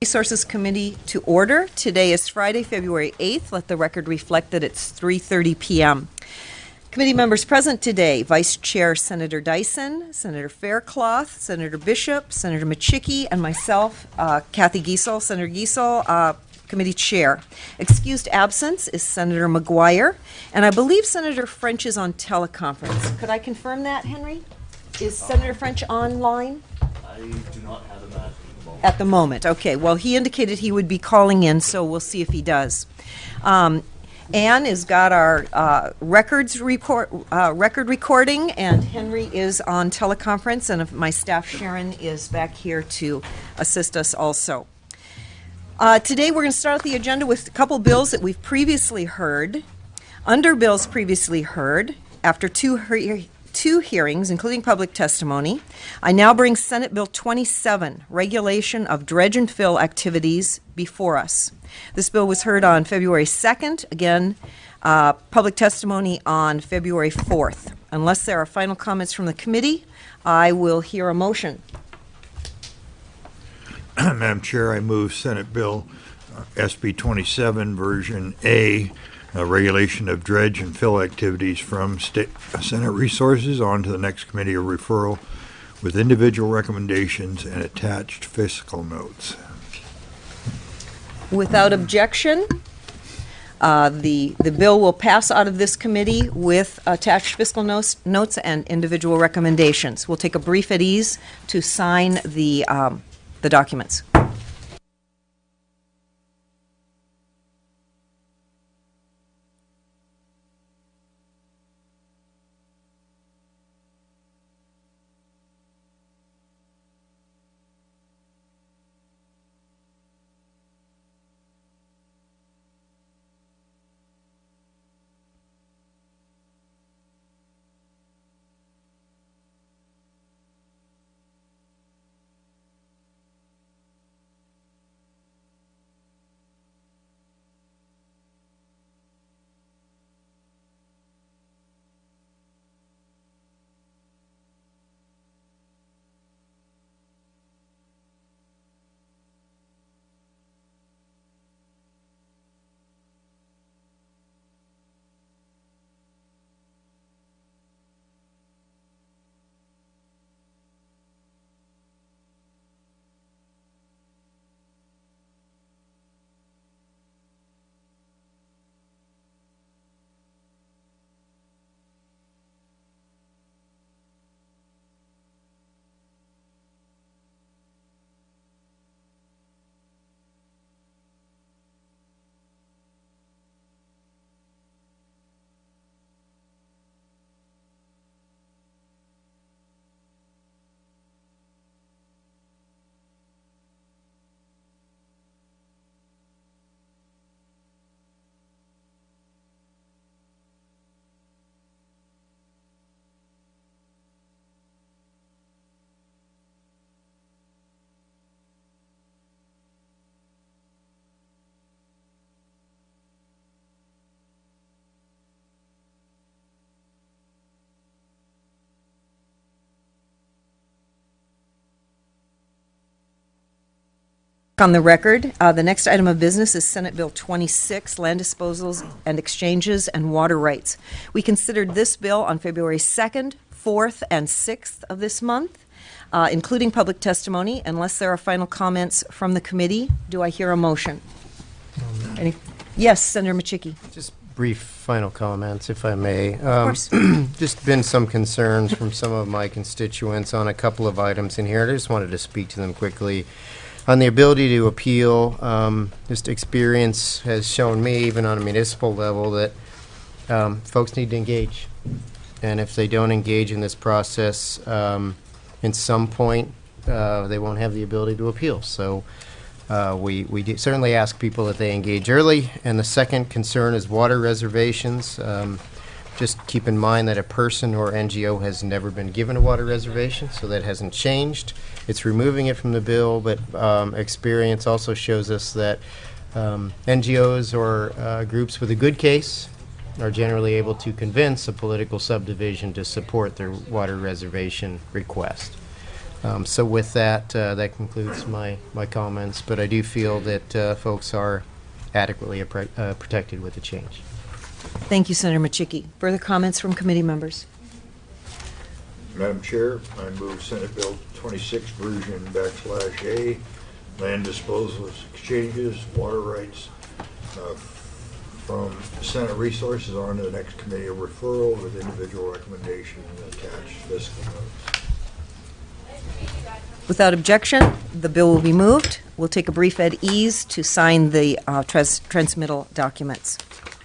Resources Committee to order. Today is Friday, February 8th. Let the record reflect that it's 3:30 p.m. Committee members present today: Vice Chair Senator Dyson, Senator Faircloth, Senator Bishop, Senator Machicki, and myself, Kathy Giessel. Senator Giessel, Committee Chair. Excused absence is Senator McGuire, and I believe Senator French is on teleconference. Could I confirm that, Henry? Is Senator French online? I do not have him at the moment. Okay, well, he indicated he would be calling in, so we'll see if he does. Ann has got our record recording, and Henry is on teleconference, and my staff, Sharon, is back here to assist us also. Today we're going to start out the agenda with a couple bills that we've previously heard. Under bills previously heard, after two hearings, including public testimony, I now bring Senate Bill 27, Regulation of Dredge and Fill Activities, before us. This bill was heard on February 2nd. Again, public testimony on February 4th. Unless there are final comments from the committee, I will hear a motion. Madam Chair, I move Senate Bill SB 27, Version A, regulation of dredge and fill activities from Senate Resources on to the next committee of referral with individual recommendations and attached fiscal notes. Without objection, the bill will pass out of this committee with attached fiscal notes and individual recommendations. We'll take a brief at ease to sign the documents. On the record, the next item of business is Senate Bill 26, Land Disposals and Exchanges and Water Rights. We considered this bill on February 2nd, 4th, and 6th of this month, including public testimony. Unless there are final comments from the committee, do I hear a motion? Yes, Senator Machicki. Just brief final comments, if I may. Of course. Just been some concerns from some of my constituents on a couple of items in here. I just wanted to speak to them quickly. On the ability to appeal, just experience has shown me, even on a municipal level, that folks need to engage. And if they don't engage in this process, in some point, they won't have the ability to appeal. So we certainly ask people that they engage early. And the second concern is water reservations. Just keep in mind that a person or NGO has never been given a water reservation, so that hasn't changed. It's removing it from the bill, but experience also shows us that NGOs or groups with a good case are generally able to convince a political subdivision to support their water reservation request. So with that, that concludes my comments, but I do feel that folks are adequately protected with the change. Thank you, Senator Machicki. Further comments from committee members? Madam Chair, I move Senate Bill 26 version /A, land disposal exchanges, water rights, from Senate Resources on to the next committee of referral with individual recommendation attached fiscal notes. Without objection, the bill will be moved. We'll take a brief at ease to sign the transmittal documents.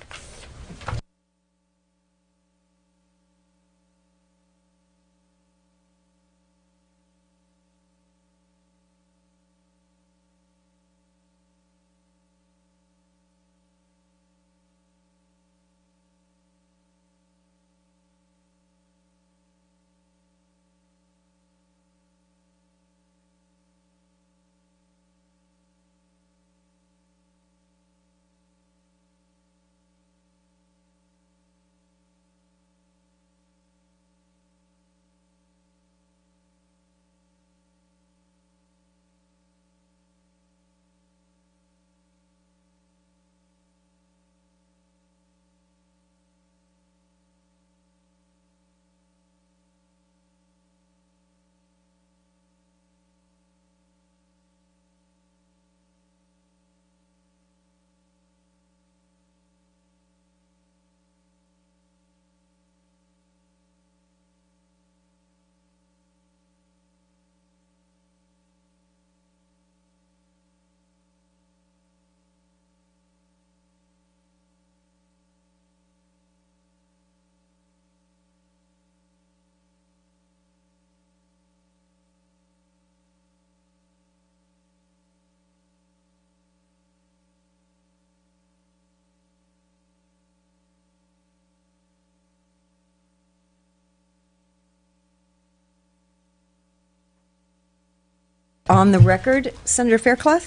On the record, Senator Faircloth?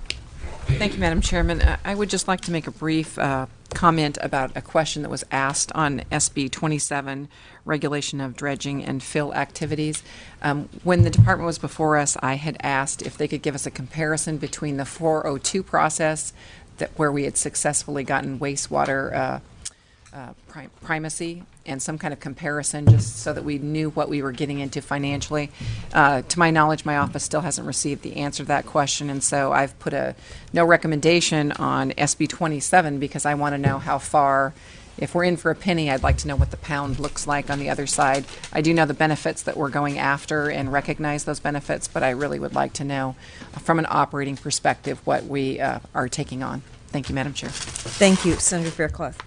Thank you, Madam Chairman. I would just like to make a brief comment about a question that was asked on SB 27, regulation of dredging and fill activities. When the department was before us, I had asked if they could give us a comparison between the 402 process where we had successfully gotten wastewater primacy and some kind of comparison just so that we knew what we were getting into financially. To my knowledge, my office still hasn't received the answer to that question, and so I've put a no recommendation on SB 27 because I want to know how far, if we're in for a penny, I'd like to know what the pound looks like on the other side. I do know the benefits that we're going after and recognize those benefits, but I really would like to know from an operating perspective what we are taking on. Thank you, Madam Chair. Thank you, Senator Faircloth.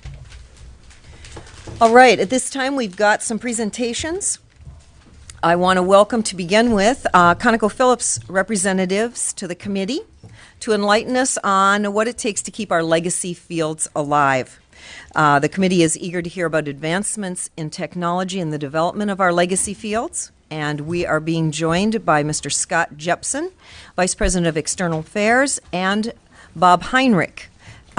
All right, at this time, we've got some presentations. I want to welcome, to begin with, ConocoPhillips representatives to the committee to enlighten us on what it takes to keep our legacy fields alive. The committee is eager to hear about advancements in technology and the development of our legacy fields, and we are being joined by Mr. Scott Jepson, Vice President of External Affairs, and Bob Heinrich,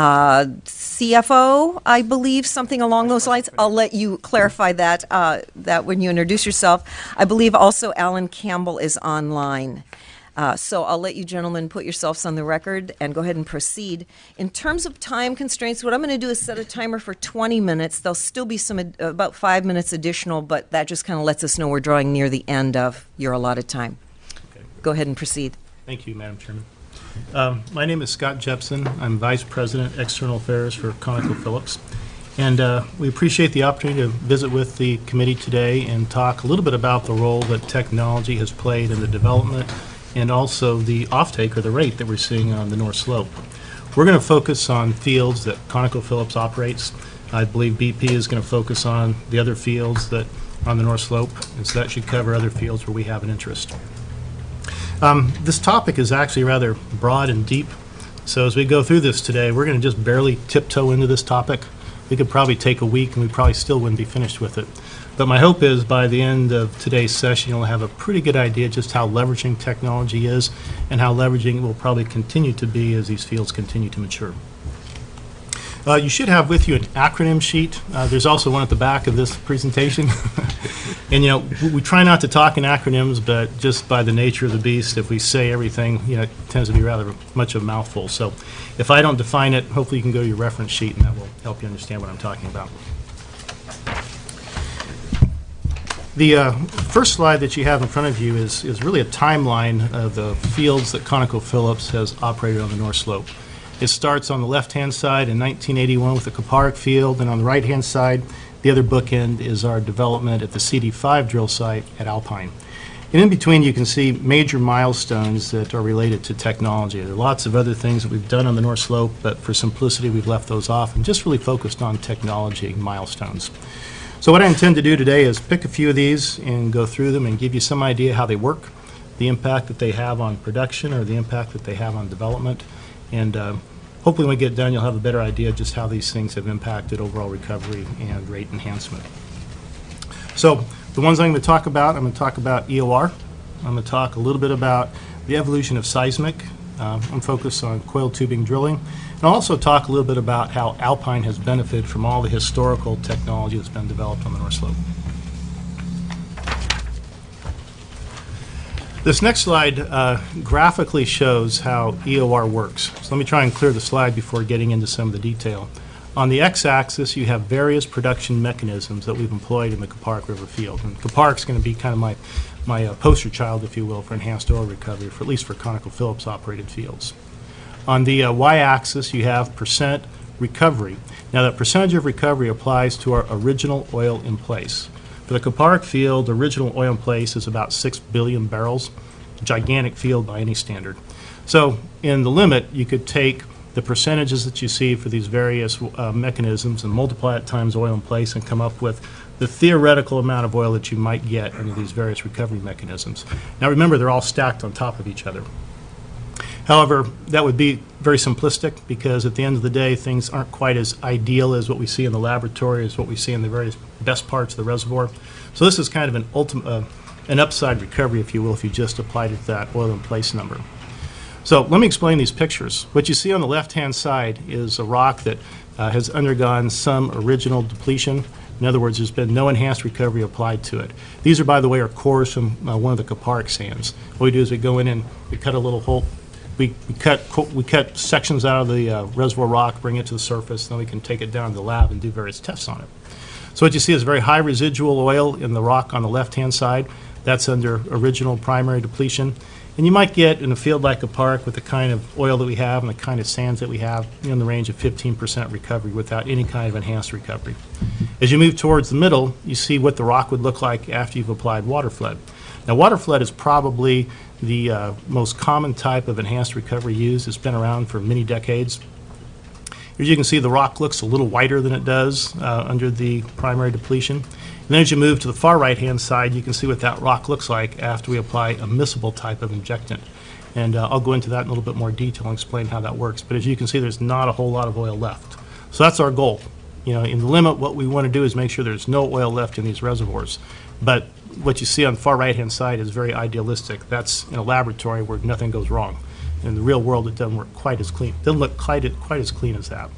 CFO, I believe, something along those lines. I'll let you clarify that when you introduce yourself. I believe also Alan Campbell is online. So I'll let you gentlemen put yourselves on the record and go ahead and proceed. In terms of time constraints, what I'm going to do is set a timer for 20 minutes. There'll still be some about 5 minutes additional, but that just kind of lets us know we're drawing near the end of your allotted time. Okay. Go ahead and proceed. Thank you, Madam Chairman. My name is Scott Jepson. I'm Vice President, External Affairs for ConocoPhillips. And we appreciate the opportunity to visit with the committee today and talk a little bit about the role that technology has played in the development and also the offtake or the rate that we're seeing on the North Slope. We're going to focus on fields that ConocoPhillips operates. I believe BP is going to focus on the other fields that on the North Slope, and so that should cover other fields where we have an interest. This topic is actually rather broad and deep, so as we go through this today, we're going to just barely tiptoe into this topic. We could probably take a week and we probably still wouldn't be finished with it. But my hope is by the end of today's session, you'll have a pretty good idea just how leveraging technology is and how leveraging will probably continue to be as these fields continue to mature. You should have with you an acronym sheet. There's also one at the back of this presentation. And, we try not to talk in acronyms, but just by the nature of the beast, if we say everything, it tends to be rather much of a mouthful. So if I don't define it, hopefully you can go to your reference sheet, and that will help you understand what I'm talking about. The first slide that you have in front of you is really a timeline of the fields that ConocoPhillips has operated on the North Slope. It starts on the left-hand side in 1981 with the Kuparuk field, and on the right-hand side, the other bookend is our development at the CD5 drill site at Alpine. And in between, you can see major milestones that are related to technology. There are lots of other things that we've done on the North Slope, but for simplicity, we've left those off and just really focused on technology milestones. So what I intend to do today is pick a few of these and go through them and give you some idea how they work, the impact that they have on production or the impact that they have on development. And hopefully when we get done, you'll have a better idea just how these things have impacted overall recovery and rate enhancement. So the ones I'm going to talk about EOR. I'm going to talk a little bit about the evolution of seismic. I'm focused on coiled tubing drilling. And I'll also talk a little bit about how Alpine has benefited from all the historical technology that's been developed on the North Slope. This next slide graphically shows how EOR works. So let me try and clear the slide before getting into some of the detail. On the x-axis, you have various production mechanisms that we've employed in the Kuparuk River field. And Kuparuk's going to be kind of my poster child, if you will, for enhanced oil recovery, for at least for ConocoPhillips operated fields. On the y-axis, you have percent recovery. Now, that percentage of recovery applies to our original oil in place. For the Kuparuk field, original oil in place is about 6 billion barrels, a gigantic field by any standard. So in the limit, you could take the percentages that you see for these various mechanisms and multiply it times oil in place and come up with the theoretical amount of oil that you might get under these various recovery mechanisms. Now remember, they're all stacked on top of each other. However, that would be very simplistic because at the end of the day, things aren't quite as ideal as what we see in the laboratory, as what we see in the various best parts of the reservoir. So this is kind of an upside recovery, if you will, if you just applied it to that oil in place number. So let me explain these pictures. What you see on the left-hand side is a rock that has undergone some original depletion. In other words, there's been no enhanced recovery applied to it. These are, by the way, are cores from one of the Kuparuk sands. What we do is we go in and we cut a little hole. We cut sections out of the reservoir rock, bring it to the surface, then we can take it down to the lab and do various tests on it. So what you see is very high residual oil in the rock on the left-hand side. That's under original primary depletion. And you might get in a field like Kuparuk with the kind of oil that we have and the kind of sands that we have in the range of 15% recovery without any kind of enhanced recovery. As you move towards the middle, you see what the rock would look like after you've applied water flood. Now, water flood is probably the most common type of enhanced recovery used. It's been around for many decades. As you can see, the rock looks a little whiter than it does under the primary depletion. And then as you move to the far right-hand side, you can see what that rock looks like after we apply a miscible type of injectant. And I'll go into that in a little bit more detail and explain how that works. But as you can see, there's not a whole lot of oil left. So that's our goal. In the limit, what we want to do is make sure there's no oil left in these reservoirs. But what you see on the far right-hand side is very idealistic. That's in a laboratory where nothing goes wrong. In the real world, it doesn't work quite as clean. It doesn't look quite as clean as that.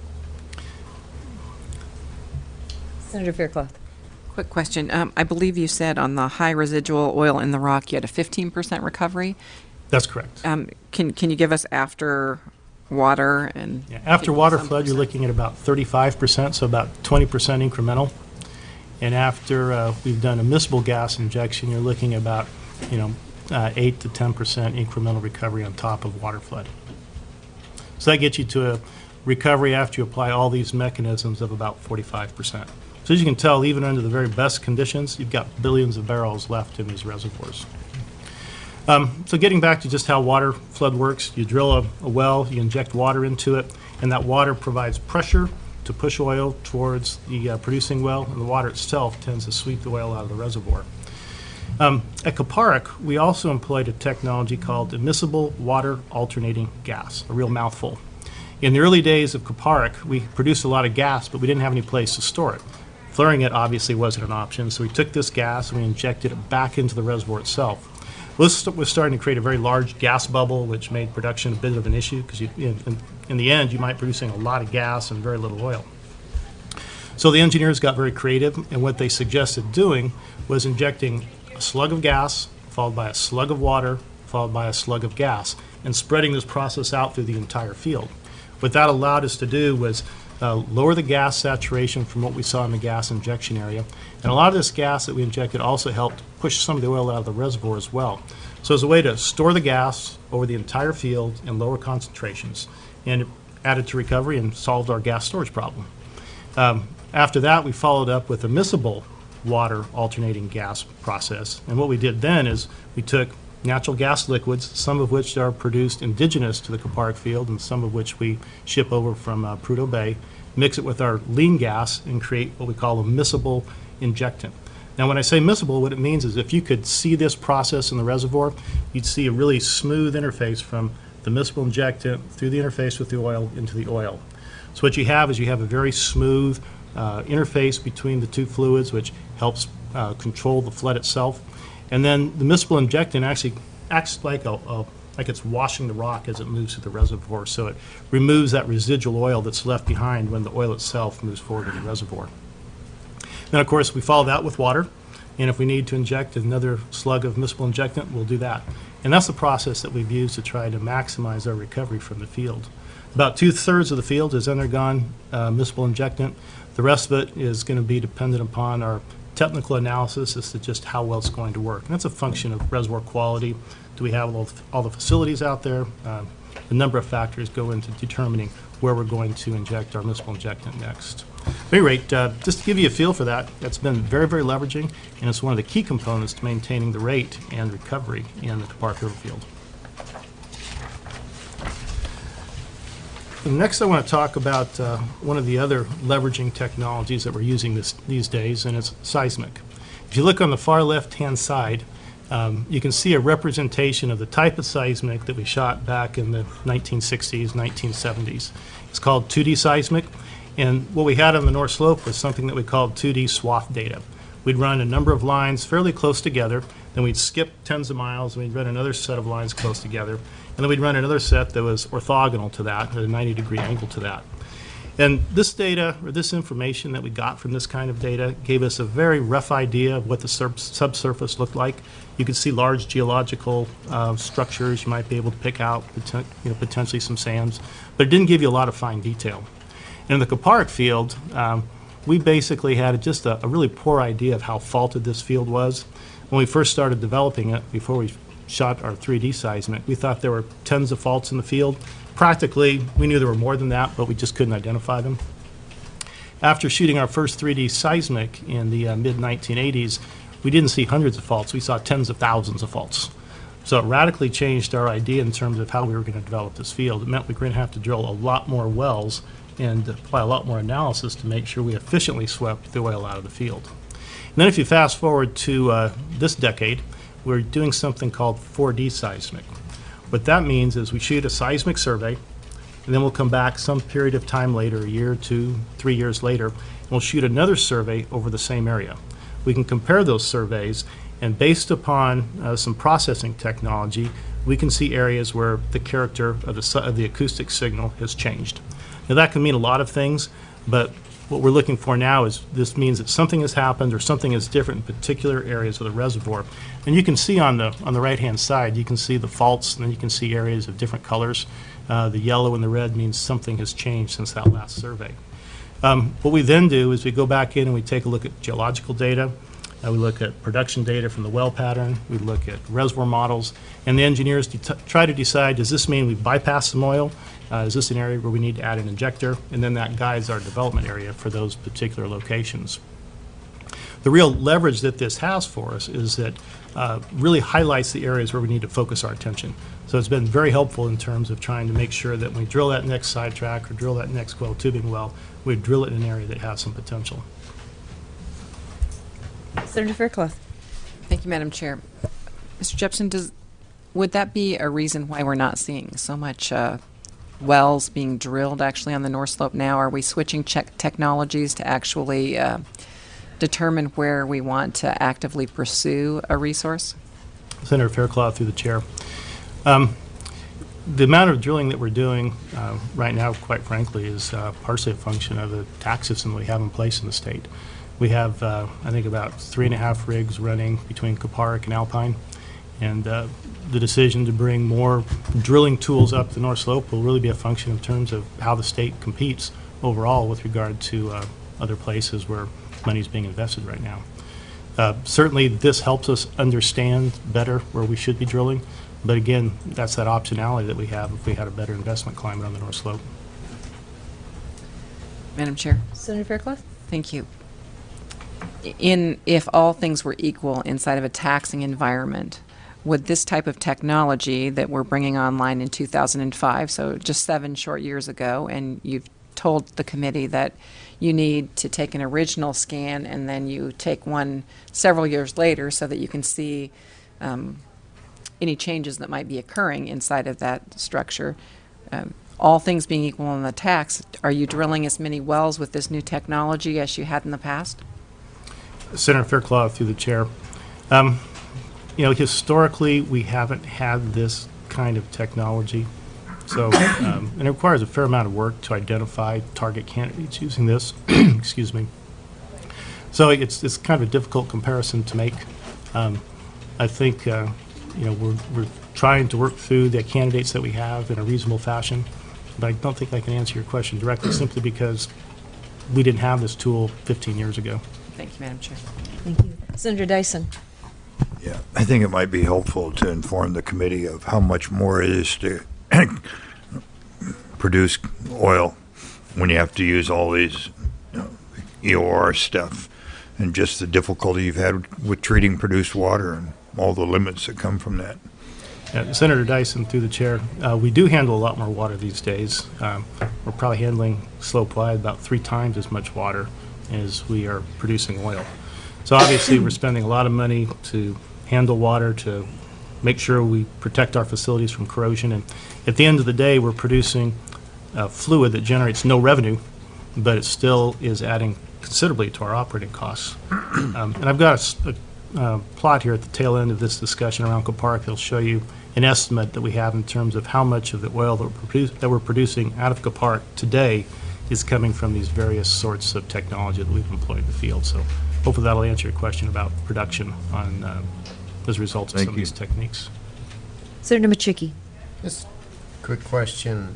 Senator Faircloth. Quick question. I believe you said on the high residual oil in the rock, you had a 15% recovery. That's correct. Can you give us after water and after water flood, you're looking at about 35%, so about 20% incremental. And after we've done a miscible gas injection, you're looking at about 8 to 10% incremental recovery on top of water flood. So that gets you to a recovery after you apply all these mechanisms of about 45%. So as you can tell, even under the very best conditions, you've got billions of barrels left in these reservoirs. So getting back to just how water flood works, you drill a well, you inject water into it, and that water provides pressure to push oil towards the producing well, and the water itself tends to sweep the oil out of the reservoir. At Kuparuk, we also employed a technology called immiscible water alternating gas, a real mouthful. In the early days of Kuparuk, we produced a lot of gas, but we didn't have any place to store it. Flaring it obviously wasn't an option, so we took this gas and we injected it back into the reservoir itself. Well, this was starting to create a very large gas bubble, which made production a bit of an issue because in the end, you might be producing a lot of gas and very little oil. So the engineers got very creative, and what they suggested doing was injecting a slug of gas, followed by a slug of water, followed by a slug of gas, and spreading this process out through the entire field. What that allowed us to do was lower the gas saturation from what we saw in the gas injection area. And a lot of this gas that we injected also helped push some of the oil out of the reservoir as well. So as a way to store the gas over the entire field in lower concentrations, and it added to recovery and solved our gas storage problem. After that, we followed up with a miscible water alternating gas process. And what we did then is we took natural gas liquids, some of which are produced indigenous to the Kuparuk field and some of which we ship over from Prudhoe Bay, mix it with our lean gas and create what we call a miscible injectant. Now when I say miscible, what it means is if you could see this process in the reservoir, you'd see a really smooth interface from the miscible injectant through the interface with the oil into the oil. So what you have is you have a very smooth interface between the two fluids, which helps control the flood itself. And then the miscible injectant actually acts like like it's washing the rock as it moves through the reservoir, so it removes that residual oil that's left behind when the oil itself moves forward in the reservoir. Then, of course, we follow that with water, and if we need to inject another slug of miscible injectant, we'll do that. And that's the process that we've used to try to maximize our recovery from the field. About 2/3 of the field has undergone miscible injectant. The rest of it is going to be dependent upon our technical analysis as to just how well it's going to work. And that's a function of reservoir quality. Do we have all the facilities out there? A number of factors go into determining where we're going to inject our miscible injectant next. At any rate, just to give you a feel for that, that's been very, very leveraging, and it's one of the key components to maintaining the rate and recovery in the Kuparuk River field. Next, I want to talk about one of the other leveraging technologies that we're using these days, and it's seismic. If you look on the far left-hand side, you can see a representation of the type of seismic that we shot back in the 1960s, 1970s. It's called 2D seismic, and what we had on the North Slope was something that we called 2D swath data. We'd run a number of lines fairly close together, then we'd skip tens of miles, and we'd run another set of lines close together, and then we'd run another set that was orthogonal to that, at a 90-degree angle to that. And this data, or this information that we got from this kind of data, gave us a very rough idea of what the subsurface looked like. You could see large geological structures. You might be able to pick out potentially some sands, but it didn't give you a lot of fine detail. And in the Kuparuk field, we basically had just a really poor idea of how faulted this field was. When we first started developing it, before we shot our 3D seismic, we thought there were tons of faults in the field. Practically, we knew there were more than that, but we just couldn't identify them. After shooting our first 3D seismic in the mid-1980s, we didn't see hundreds of faults. We saw tens of thousands of faults. So it radically changed our idea in terms of how we were going to develop this field. It meant we were going to have to drill a lot more wells and apply a lot more analysis to make sure we efficiently swept the oil out of the field. And then if you fast forward to this decade, we're doing something called 4D seismic. What that means is we shoot a seismic survey, and then we'll come back some period of time later, a year, 2, 3 years later, and we'll shoot another survey over the same area. We can compare those surveys, and based upon some processing technology, we can see areas where the character of the acoustic signal has changed. Now that can mean a lot of things, but what we're looking for now is this means that something has happened or something is different in particular areas of the reservoir. And you can see on the right-hand side, you can see the faults, and then you can see areas of different colors. The yellow and the red means something has changed since that last survey. What we then do is we go back in and we take a look at geological data. We look at production data from the well pattern. We look at reservoir models. And the engineers try to decide, does this mean we bypass some oil? Is this an area where we need to add an injector? And then that guides our development area for those particular locations. The real leverage that this has for us is that really highlights the areas where we need to focus our attention. So it's been very helpful in terms of trying to make sure that when we drill that next sidetrack or drill that next coil tubing well, we drill it in an area that has some potential. Senator Fairclough. Thank you, Madam Chair. Mr. Jepson, would that be a reason why we're not seeing so much wells being drilled actually on the North Slope now? Are we switching technologies to actually determine where we want to actively pursue a resource? Senator Fairclough through the chair. The amount of drilling that we're doing right now, quite frankly, is partially a function of the tax system we have in place in the state. We have, I think, about 3.5 rigs running between Kuparuk and Alpine, and the decision to bring more drilling tools up the North Slope will really be a function in terms of how the state competes overall with regard to other places where money is being invested right now. Certainly, this helps us understand better where we should be drilling. But again, that's that optionality that we have if we had a better investment climate on the North Slope. Madam Chair. Senator Fairclough? Thank you. If all things were equal inside of a taxing environment, would this type of technology that we're bringing online in 2005, so just 7 short years ago, and you've told the committee that you need to take an original scan and then you take one several years later so that you can see any changes that might be occurring inside of that structure. All things being equal on the tax, are you drilling as many wells with this new technology as you had in the past? Senator Fairclough through the chair. Historically, we haven't had this kind of technology. So, and it requires a fair amount of work to identify target candidates using this. Excuse me. So it's kind of a difficult comparison to make. I think we're trying to work through the candidates that we have in a reasonable fashion, but I don't think I can answer your question directly simply because we didn't have this tool 15 years ago. Thank you, Madam Chair. Thank you. Senator Dyson? Yeah, I think it might be helpful to inform the committee of how much more it is to produce oil when you have to use all these EOR stuff, and just the difficulty you've had with treating produced water and all the limits that come from that. Senator Dyson, through the chair, we do handle a lot more water these days. We're probably handling slope-wide about 3 times as much water as we are producing oil. So obviously we're spending a lot of money to handle water, to make sure we protect our facilities from corrosion. And at the end of the day, we're producing fluid that generates no revenue, but it still is adding considerably to our operating costs. And I've got a plot here at the tail end of this discussion around Kuparuk that'll show you an estimate that we have in terms of how much of the oil that we're producing out of Kuparuk today is coming from these various sorts of technology that we've employed in the field. So hopefully that'll answer your question about production on as a result of some of these techniques. Senator Machicki? Just a quick question.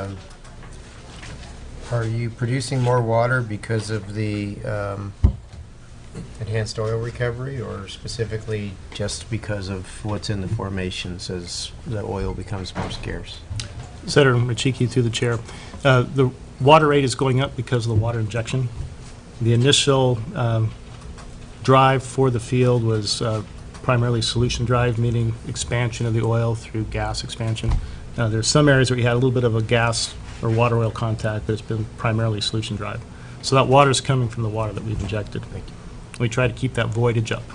Are you producing more water because of the enhanced oil recovery, or specifically just because of what's in the formations as the oil becomes more scarce? Senator Machicki, through the chair. The water rate is going up because of the water injection. The initial drive for the field was primarily solution drive, meaning expansion of the oil through gas expansion. There's some areas where you had a little bit of a gas or water oil contact, but it's been primarily solution drive. So that water is coming from the water that we've injected. We try to keep that voidage up.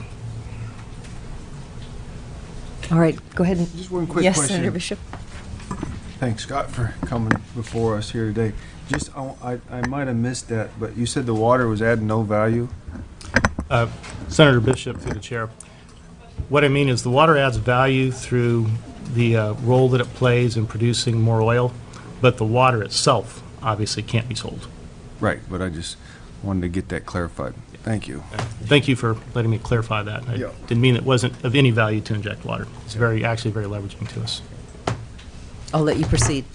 All right, go ahead. Just one quick yes, question. Senator Bishop. Thanks, Scott, for coming before us here today. Just, I might have missed that, but you said the water was adding no value? Senator Bishop, through the chair. What I mean is the water adds value through the role that it plays in producing more oil, but the water itself obviously can't be sold. Right, but I just wanted to get that clarified. Thank you. Thank you for letting me clarify that. I didn't mean it wasn't of any value to inject water. It's actually very leveraging to us. I'll let you proceed.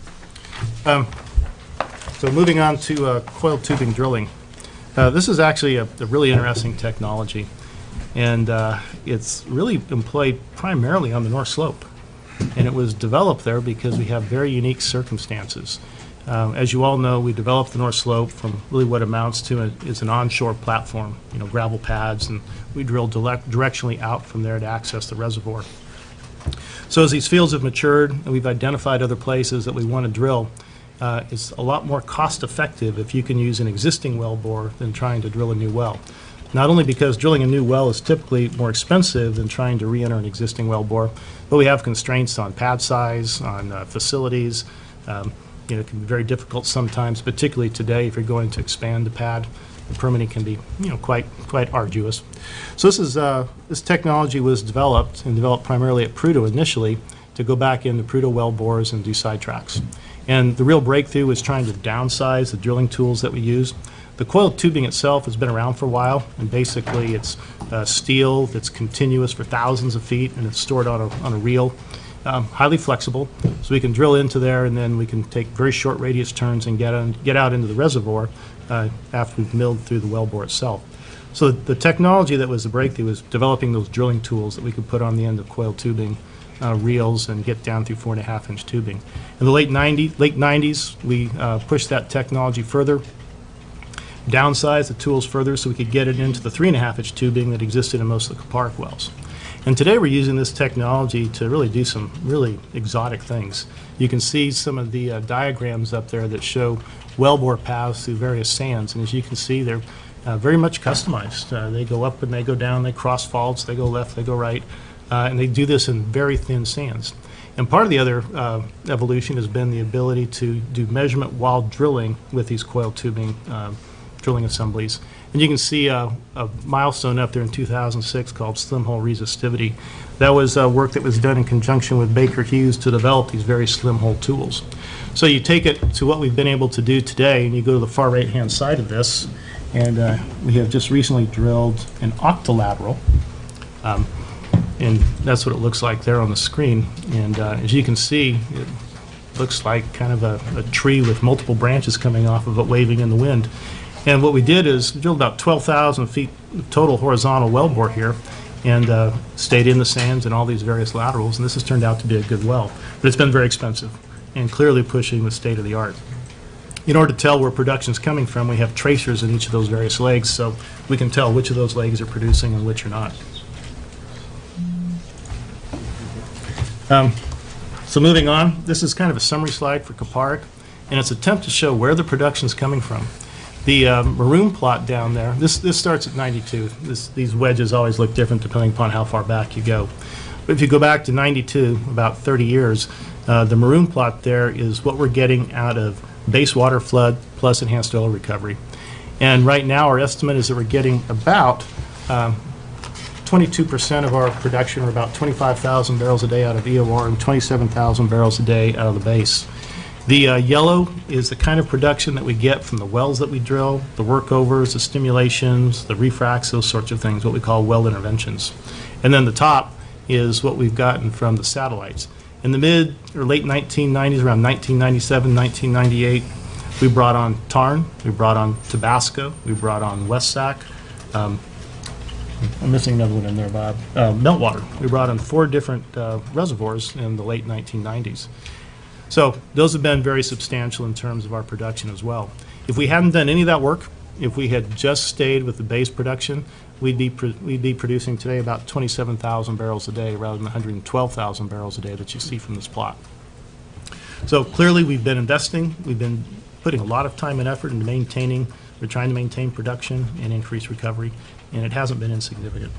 So moving on to coiled tubing drilling. This is actually a really interesting technology, and it's really employed primarily on the North Slope. And it was developed there because we have very unique circumstances. As you all know, we developed the North Slope from really what amounts to is an onshore platform, gravel pads, and we drilled directionally out from there to access the reservoir. So as these fields have matured and we've identified other places that we want to drill, it's a lot more cost effective if you can use an existing well bore than trying to drill a new well. Not only because drilling a new well is typically more expensive than trying to re-enter an existing well bore, but we have constraints on pad size, on facilities. It can be very difficult sometimes, particularly today if you're going to expand the pad. the permitting can be, quite arduous. So this technology was developed primarily at Prudhoe initially to go back into Prudhoe well bores and do sidetracks. And the real breakthrough was trying to downsize the drilling tools that we use. The coiled tubing itself has been around for a while, and basically it's steel that's continuous for thousands of feet, and it's stored on a reel. Highly flexible, so we can drill into there, and then we can take very short radius turns and get out into the reservoir after we've milled through the wellbore itself. So the technology that was the breakthrough was developing those drilling tools that we could put on the end of coiled tubing reels and get down through 4.5-inch tubing. In the late 90s, we pushed that technology further, downsized the tools further so we could get it into the 3.5-inch tubing that existed in most of the Kuparuk wells. And today we're using this technology to really do some really exotic things. You can see some of the diagrams up there that show wellbore paths through various sands, and as you can see, they're very much customized. They go up and they go down, they cross faults, they go left, they go right, and they do this in very thin sands. And part of the other evolution has been the ability to do measurement while drilling with these coiled tubing drilling assemblies. And you can see a milestone up there in 2006 called slim hole resistivity. That was work that was done in conjunction with Baker Hughes to develop these very slim hole tools. So you take it to what we've been able to do today, and you go to the far right-hand side of this, and we have just recently drilled an octolateral. And that's what it looks like there on the screen. And as you can see, it looks like kind of a tree with multiple branches coming off of it waving in the wind. And what we did is drilled about 12,000 feet total horizontal wellbore here, and stayed in the sands and all these various laterals, and this has turned out to be a good well. But it's been very expensive and clearly pushing the state of the art. In order to tell where production's coming from, we have tracers in each of those various legs, so we can tell which of those legs are producing and which are not. So moving on, this is kind of a summary slide for Kuparuk, and it's an attempt to show where the production's coming from. The maroon plot down there, this starts at 92. These wedges always look different depending upon how far back you go. But if you go back to 92, about 30 years, the maroon plot there is what we're getting out of base water flood plus enhanced oil recovery. And right now our estimate is that we're getting about 22% of our production, or about 25,000 barrels a day out of EOR and 27,000 barrels a day out of the base. The yellow is the kind of production that we get from the wells that we drill, the workovers, the stimulations, the refracs, those sorts of things, what we call well interventions. And then the top is what we've gotten from the satellites. In the mid or late 1990s, around 1997, 1998, we brought on Tarn, we brought on Tabasco, we brought on West Sac. I'm missing another one in there, Bob. Meltwater. We brought on 4 different reservoirs in the late 1990s. So those have been very substantial in terms of our production as well. If we hadn't done any of that work, if we had just stayed with the base production, we'd be producing today about 27,000 barrels a day rather than 112,000 barrels a day that you see from this plot. So clearly we've been investing, we've been putting a lot of time and effort into we're trying to maintain production and increase recovery, and it hasn't been insignificant.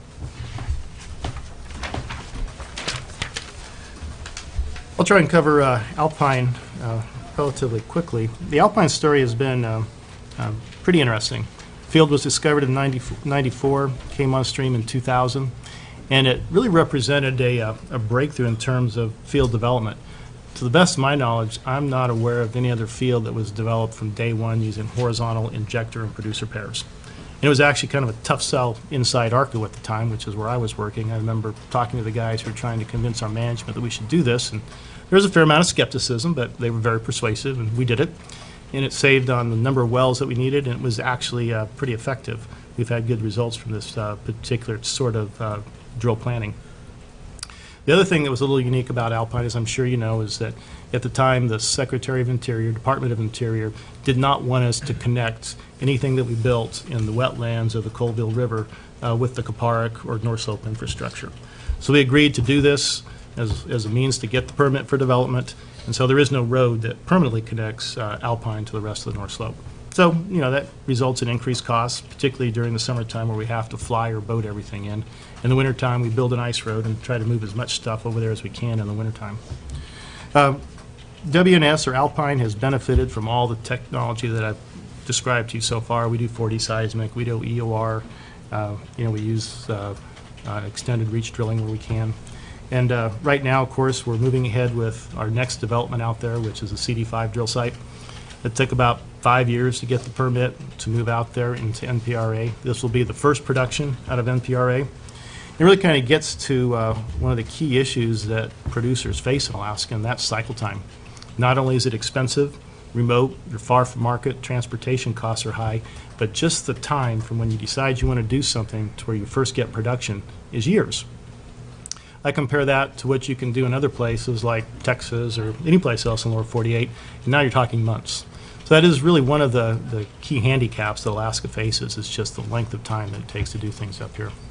I'll try and cover Alpine relatively quickly. The Alpine story has been pretty interesting. The field was discovered in 94, came on stream in 2000, and it really represented a breakthrough in terms of field development. To the best of my knowledge, I'm not aware of any other field that was developed from day one using horizontal injector and producer pairs. And it was actually kind of a tough sell inside ARCO at the time, which is where I was working. I remember talking to the guys who were trying to convince our management that we should do this, and there was a fair amount of skepticism, but they were very persuasive, and we did it. And it saved on the number of wells that we needed, and it was actually pretty effective. We've had good results from this particular sort of drill planning. The other thing that was a little unique about Alpine, as I'm sure you know, is that at the time the Secretary of Interior, Department of Interior, did not want us to connect anything that we built in the wetlands of the Colville River with the Kuparuk or North Slope infrastructure. So we agreed to do this as a means to get the permit for development, and so there is no road that permanently connects Alpine to the rest of the North Slope. So, that results in increased costs, particularly during the summertime where we have to fly or boat everything in. In the wintertime, we build an ice road and try to move as much stuff over there as we can in the wintertime. WNS, or Alpine, has benefited from all the technology that I've described to you so far. We do 4D seismic, we do EOR, we use extended reach drilling where we can. And right now, of course, we're moving ahead with our next development out there, which is a CD5 drill site. It took about 5 years to get the permit to move out there into NPRA. This will be the first production out of NPRA. It really kind of gets to one of the key issues that producers face in Alaska, and that's cycle time. Not only is it expensive, remote, you're far from market, transportation costs are high, but just the time from when you decide you want to do something to where you first get production is years. I compare that to what you can do in other places like Texas or any place else in the lower 48, and now you're talking months. So that is really one of the key handicaps that Alaska faces, is just the length of time that it takes to do things up here.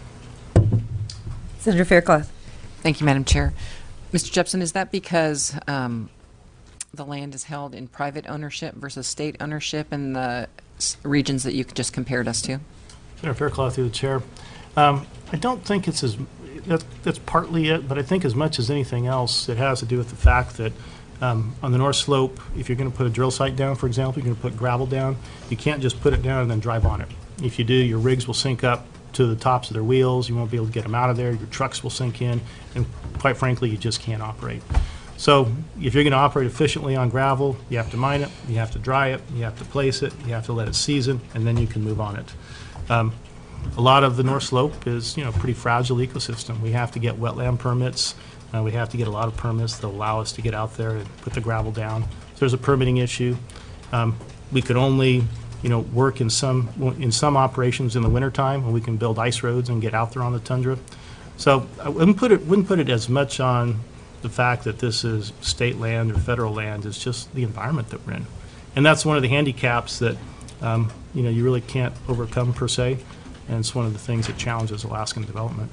Senator Fairclough. Thank you, Madam Chair. Mr. Jepson, is that because the land is held in private ownership versus state ownership in the regions that you just compared us to? Senator Fairclough, through the chair. I don't think it's that's partly it, but I think as much as anything else, it has to do with the fact that on the North Slope, if you're going to put a drill site down, for example, you're going to put gravel down, you can't just put it down and then drive on it. If you do, your rigs will sink up to the tops of their wheels. You won't be able to get them out of there. Your trucks will sink in, and quite frankly, you just can't operate. So if you're going to operate efficiently on gravel, you have to mine it, you have to dry it, you have to place it, you have to let it season, and then you can move on it. A lot of the North Slope is, a pretty fragile ecosystem. We have to get wetland permits. We have to get a lot of permits that allow us to get out there and put the gravel down. So there's a permitting issue. We could only, work in some operations in the wintertime when we can build ice roads and get out there on the tundra. So I wouldn't put it as much on the fact that this is state land or federal land. It's just the environment that we're in. And that's one of the handicaps that, you really can't overcome per se. And it's one of the things that challenges Alaskan development.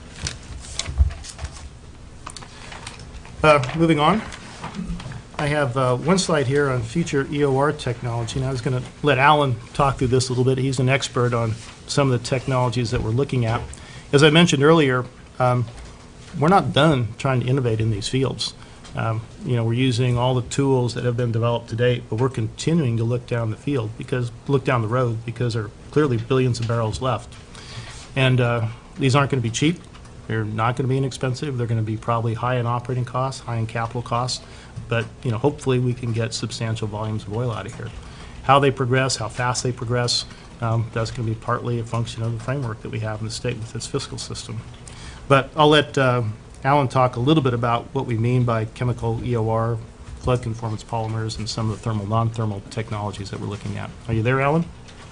Moving on, I have one slide here on future EOR technology, and I was going to let Alan talk through this a little bit. He's an expert on some of the technologies that we're looking at. As I mentioned earlier, we're not done trying to innovate in these fields. We're using all the tools that have been developed to date, but we're continuing to look down the road, because there are clearly billions of barrels left. And these aren't going to be cheap. They're not going to be inexpensive. They're going to be probably high in operating costs, high in capital costs. But hopefully we can get substantial volumes of oil out of here. How they progress, how fast they progress, that's going to be partly a function of the framework that we have in the state with its fiscal system. But I'll let Alan talk a little bit about what we mean by chemical EOR, flood conformance polymers, and some of the thermal, non-thermal technologies that we're looking at. Are you there, Alan?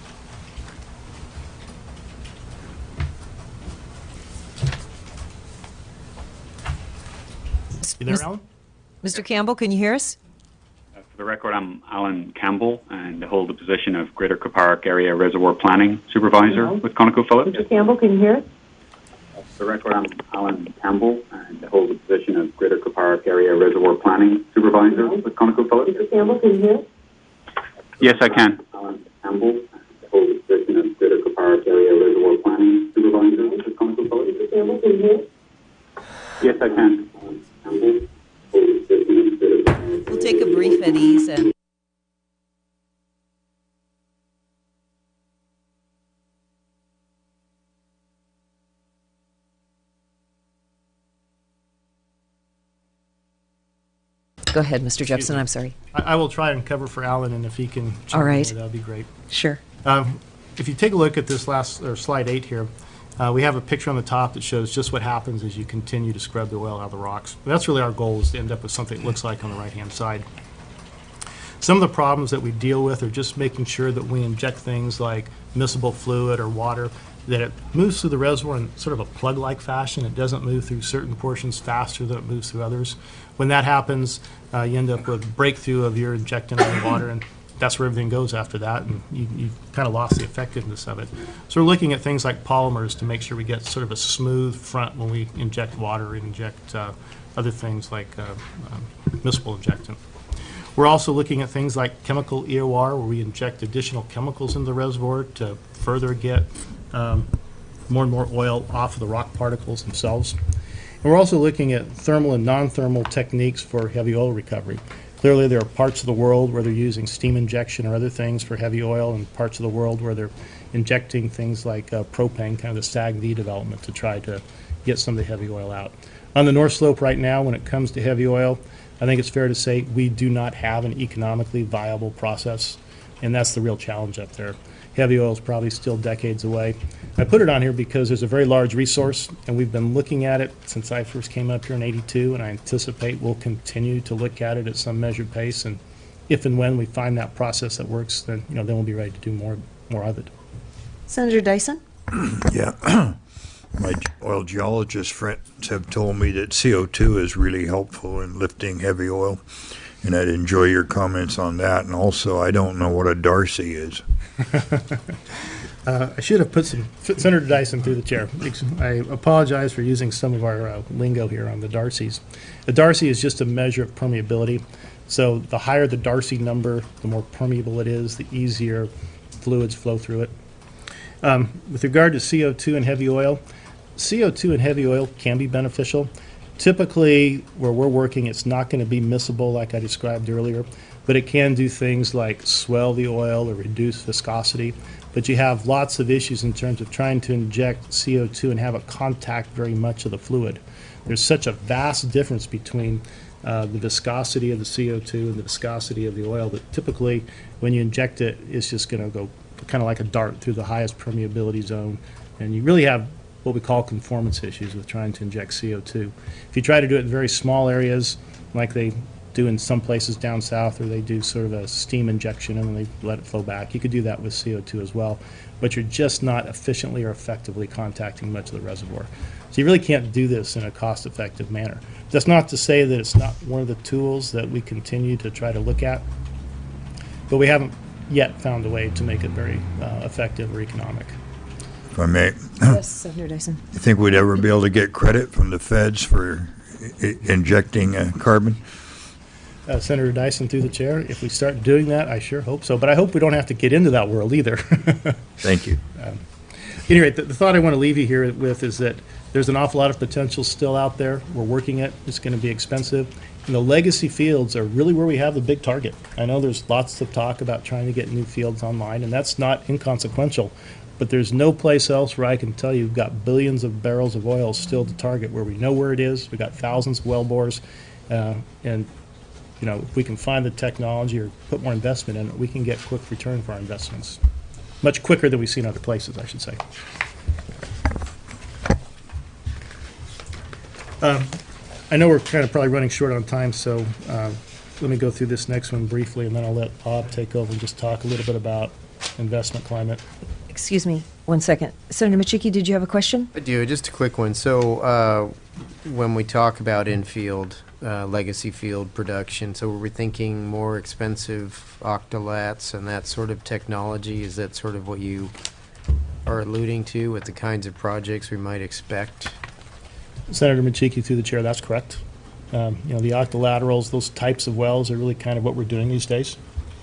You there, Alan? Mr. Campbell, can you hear us? For the record, I'm Alan Campbell, and I hold the position of Greater Kuparuk Area Reservoir Planning Supervisor with ConocoPhillips. Mr. Campbell, can you hear us? For the record, I'm Alan Campbell, and I hold the position of Greater Kuparuk Area Reservoir Planning Supervisor with ConocoPhillips. Mr. Campbell, can you hear us? Yes, I can. Alan Campbell, and I hold the position of Greater Kuparuk Area Reservoir Planning Supervisor with ConocoPhillips. Mr. Campbell, can you hear us? Yes, I can. Alan Campbell. We'll take a brief at ease and go ahead, Mr. Jepson. I'm sorry. I will try and cover for Alan, and if he can All right. that would be great. Sure. If you take a look at this slide 8 here, we have a picture on the top that shows just what happens as you continue to scrub the oil out of the rocks. And that's really our goal, is to end up with something that looks like on the right-hand side. Some of the problems that we deal with are just making sure that we inject things like miscible fluid or water, that it moves through the reservoir in sort of a plug-like fashion. It doesn't move through certain portions faster than it moves through others. When that happens, you end up with breakthrough of your injecting of the water, and that's where everything goes after that, and you kind of lost the effectiveness of it. So we're looking at things like polymers to make sure we get sort of a smooth front when we inject water and inject other things like miscible injectant. We're also looking at things like chemical EOR, where we inject additional chemicals into the reservoir to further get more and more oil off of the rock particles themselves. And we're also looking at thermal and non-thermal techniques for heavy oil recovery. Clearly, there are parts of the world where they're using steam injection or other things for heavy oil, and parts of the world where they're injecting things like propane, kind of the SAG-V development, to try to get some of the heavy oil out. On the North Slope right now, when it comes to heavy oil, I think it's fair to say we do not have an economically viable process, and that's the real challenge up there. Heavy oil is probably still decades away. I put it on here because there's a very large resource, and we've been looking at it since I first came up here in '82, and I anticipate we'll continue to look at it at some measured pace. And if and when we find that process that works, then then we'll be ready to do more of it. Senator Dyson? Yeah. My oil geologist friends have told me that CO2 is really helpful in lifting heavy oil, and I'd enjoy your comments on that. And also, I don't know what a Darcy is. I should have put Senator Dyson through the chair. I apologize for using some of our lingo here on the Darcys. The Darcy is just a measure of permeability. So the higher the Darcy number, the more permeable it is, the easier fluids flow through it. With regard to CO2 and heavy oil, CO2 and heavy oil can be beneficial. Typically, where we're working, it's not going to be miscible like I described earlier, but it can do things like swell the oil or reduce viscosity. But you have lots of issues in terms of trying to inject CO2 and have it contact very much of the fluid. There's such a vast difference between the viscosity of the CO2 and the viscosity of the oil that typically when you inject it, it's just going to go kind of like a dart through the highest permeability zone. And you really have what we call conformance issues with trying to inject CO2. If you try to do it in very small areas, like they do in some places down south, or they do sort of a steam injection and then they let it flow back, you could do that with CO2 as well, but you're just not efficiently or effectively contacting much of the reservoir. So you really can't do this in a cost-effective manner. That's not to say that it's not one of the tools that we continue to try to look at, but we haven't yet found a way to make it very effective or economic. If I may, Yes, Senator Dyson. you think we'd ever be able to get credit from the feds for injecting carbon? Senator Dyson through the chair, if we start doing that, I sure hope so. But I hope we don't have to get into that world either. Thank you. At any rate, the thought I want to leave you here with is that there's an awful lot of potential still out there. We're working it. It's going to be expensive. And the legacy fields are really where we have the big target. I know there's lots of talk about trying to get new fields online, and that's not inconsequential. But there's no place else where I can tell you we've got billions of barrels of oil still to target, where we know where it is. We've got thousands of well bores. And if we can find the technology or put more investment in it, we can get quick return for our investments. Much quicker than we see in other places, I should say. I know we're kind of probably running short on time, so let me go through this next one briefly, and then I'll let Bob take over and just talk a little bit about investment climate. Excuse me, 1 second. Senator Machiki, did you have a question? I do, just a quick one. So when we talk about in-field, legacy field production, so we're thinking more expensive octolats and that sort of technology. Is that sort of what you are alluding to with the kinds of projects we might expect? Senator Machiki through the chair, that's correct. The octolaterals, those types of wells are really kind of what we're doing these days.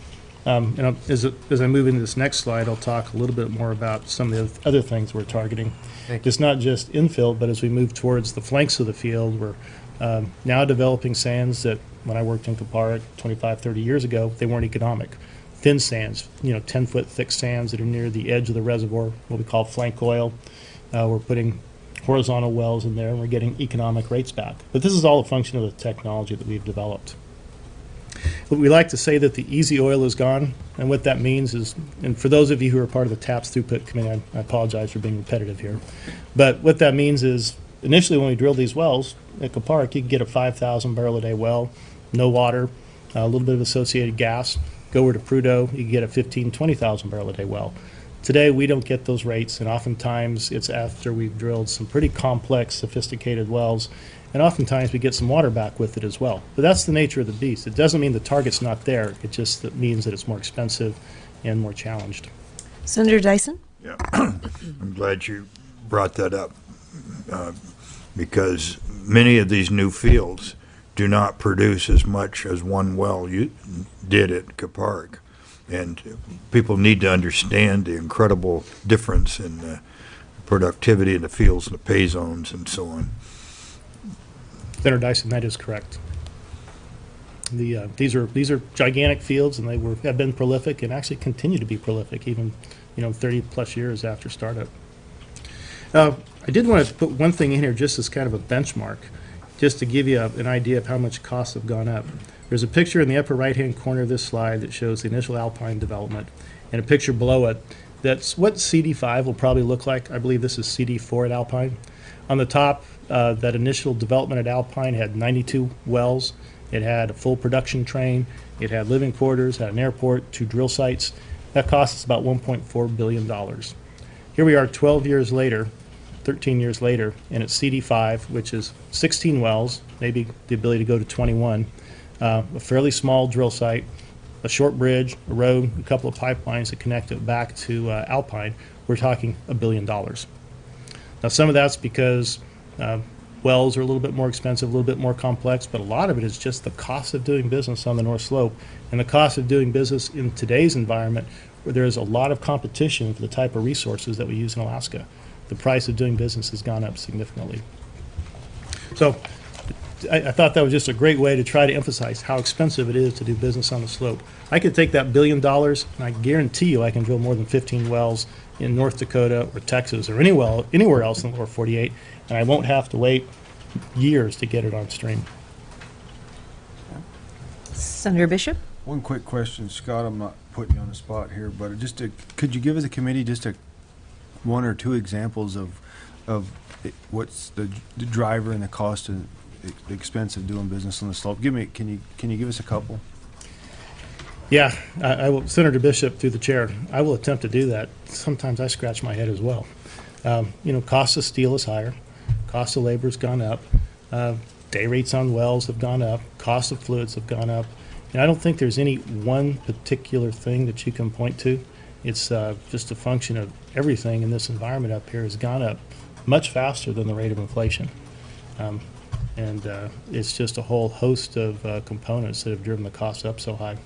As I move into this next slide, I'll talk a little bit more about some of the other things we're targeting. It's not just infill, but as we move towards the flanks of the field, we're now developing sands that, when I worked in Kuparuk 25, 30 years ago, they weren't economic. Thin sands, 10-foot thick sands that are near the edge of the reservoir, what we call flank oil. We're putting horizontal wells in there, and we're getting economic rates back. But this is all a function of the technology that we've developed. But we like to say that the easy oil is gone, and what that means is, and for those of you who are part of the TAPS throughput committee, I apologize for being repetitive here, but what that means is, initially when we drilled these wells at Kuparuk, you could get a 5,000 barrel a day well, no water, a little bit of associated gas. Go over to Prudhoe, you can get a 15,000, 20,000 barrel a day well. Today, we don't get those rates, and oftentimes it's after we've drilled some pretty complex, sophisticated wells, and oftentimes we get some water back with it as well. But that's the nature of the beast. It doesn't mean the target's not there. It just means that it's more expensive and more challenged. Senator Dyson? Yeah, I'm glad you brought that up because many of these new fields do not produce as much as one well you did at Kuparuk. And people need to understand the incredible difference in productivity in the fields and the pay zones and so on. Senator Dyson, that is correct. These are gigantic fields, and have been prolific and actually continue to be prolific, even 30 plus years after startup. I did want to put one thing in here just as kind of a benchmark, just to give you an idea of how much costs have gone up. There's a picture in the upper right-hand corner of this slide that shows the initial Alpine development, and a picture below it that's what CD5 will probably look like. I believe this is CD4 at Alpine. On the top, that initial development at Alpine had 92 wells. It had a full production train. It had living quarters, had an airport, 2 drill sites. That cost us about $1.4 billion. Here we are 12 years later, 13 years later, and it's CD5, which is 16 wells, maybe the ability to go to 21, a fairly small drill site, a short bridge, a road, a couple of pipelines that connect it back to Alpine. We're talking $1 billion. Now, some of that's because wells are a little bit more expensive, a little bit more complex, but a lot of it is just the cost of doing business on the North Slope and the cost of doing business in today's environment where there is a lot of competition for the type of resources that we use in Alaska. The price of doing business has gone up significantly. So I thought that was just a great way to try to emphasize how expensive it is to do business on the slope. I could take that $1 billion, and I guarantee you I can drill more than 15 wells in North Dakota or Texas or anywhere else in the lower 48, and I won't have to wait years to get it on stream. Senator Bishop? One quick question, Scott. I'm not putting you on the spot here, but could you give us a committee just one or two examples of what's the driver and the cost and the expense of doing business on the slope? Can you give us a couple? Yeah, I will, Senator Bishop, through the chair, I will attempt to do that. Sometimes I scratch my head as well. Cost of steel is higher. Cost of labor has gone up. Day rates on wells have gone up. Cost of fluids have gone up. And I don't think there's any one particular thing that you can point to. It's just a function of everything in this environment up here has gone up much faster than the rate of inflation. And it's just a whole host of components that have driven the cost up so high.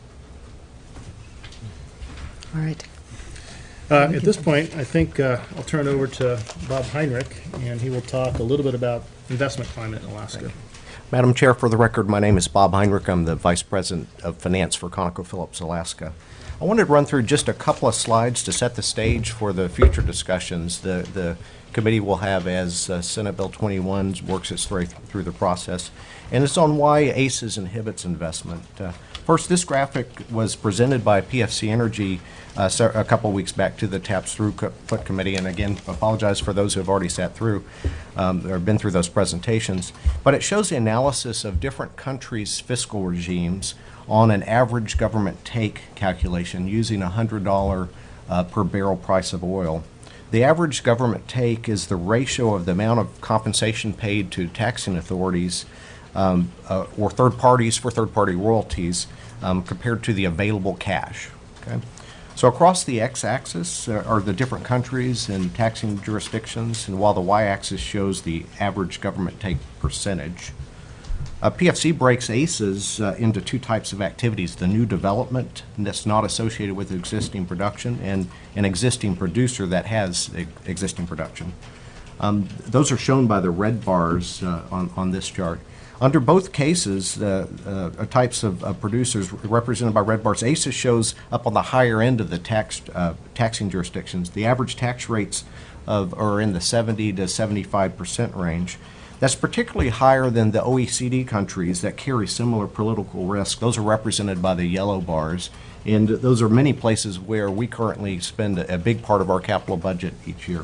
All right. At this point, I think I'll turn it over to Bob Heinrich, and he will talk a little bit about investment climate in Alaska. Madam Chair, for the record, my name is Bob Heinrich. I'm the Vice President of Finance for ConocoPhillips Alaska. I wanted to run through just a couple of slides to set the stage for the future discussions the committee will have as Senate Bill 21 works its way through the process. And it's on why ACES inhibits investment. First, this graphic was presented by PFC Energy a couple of weeks back to the TAPS Throughput Committee, and again, apologize for those who have already sat through or been through those presentations. But it shows the analysis of different countries' fiscal regimes on an average government take calculation using $100 per barrel price of oil. The average government take is the ratio of the amount of compensation paid to taxing authorities or third parties for third-party royalties compared to the available cash. Okay? So across the x-axis are the different countries and taxing jurisdictions, and while the y-axis shows the average government take percentage. PFC breaks ACES into two types of activities: the new development that's not associated with existing production, and an existing producer that has existing production. Those are shown by the red bars on this chart. Under both cases, types of producers represented by red bars, ACES shows up on the higher end of the taxing jurisdictions. The average tax rates are in the 70 to 75% range. That's particularly higher than the OECD countries that carry similar political risk. Those are represented by the yellow bars, and those are many places where we currently spend a big part of our capital budget each year.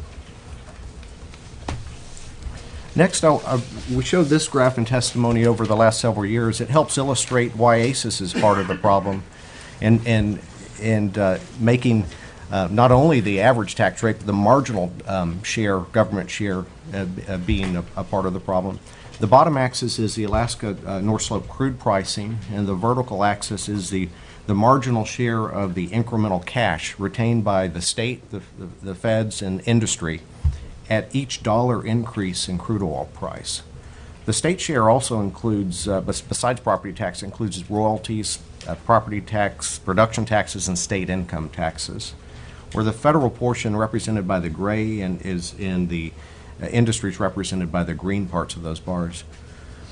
Next, we showed this graph in testimony over the last several years. It helps illustrate why ACES is part of the problem, and making not only the average tax rate, but the marginal share, government share, being a part of the problem. The bottom axis is the Alaska North Slope crude pricing, and the vertical axis is the marginal share of the incremental cash retained by the state, the feds, and industry at each dollar increase in crude oil price. The state share also includes, besides property tax, includes royalties, property tax, production taxes, and state income taxes, where the federal portion represented by the gray and is in the industries represented by the green parts of those bars.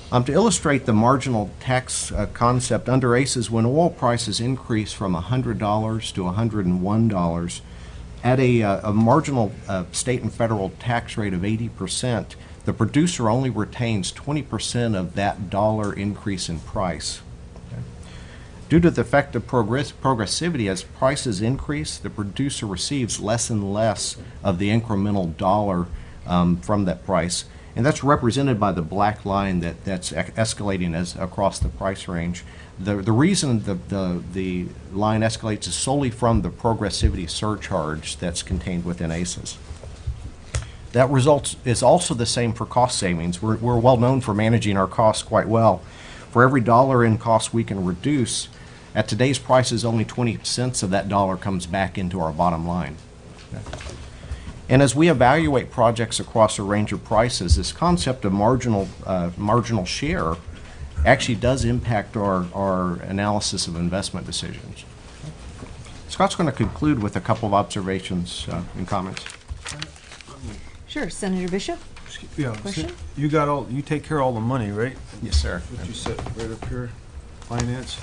To illustrate the marginal tax concept under ACES, when oil prices increase from $100 to $101, at a marginal state and federal tax rate of 80%, the producer only retains 20% of that dollar increase in price. Due to the effect of progressivity, as prices increase, the producer receives less and less of the incremental dollar from that price. And that's represented by the black line that's escalating as across the price range. The reason the line escalates is solely from the progressivity surcharge that's contained within ACES. That result is also the same for cost savings. We're well known for managing our costs quite well. For every dollar in cost we can reduce, at today's prices, only 20 cents of that dollar comes back into our bottom line. And as we evaluate projects across a range of prices, this concept of marginal share actually does impact our analysis of investment decisions. Scott's going to conclude with a couple of observations and comments. Sure, Senator Bishop? Yeah, Question? you take care of all the money, right? Yes, sir. What you said right up here, finance.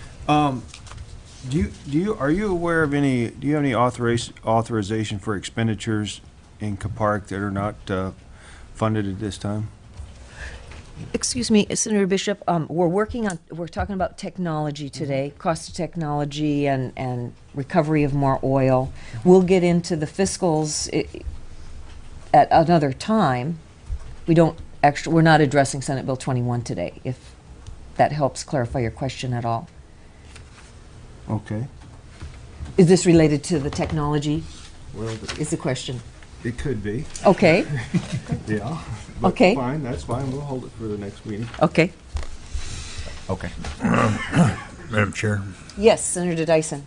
Are you aware of do you have any authorization for expenditures in Capark that are not funded at this time? Excuse me, Senator Bishop, we're talking about technology today, cost of technology and recovery of more oil. We'll get into the fiscals at another time. We're not addressing Senate Bill 21 today, if that helps clarify your question at all. Okay. Is this related to the technology? Well, Is the question. it could be. Okay, Yeah. Okay. Fine, that's fine. We'll hold it for the next meeting. okay. Okay. Madam Chair, Yes, Senator Dyson.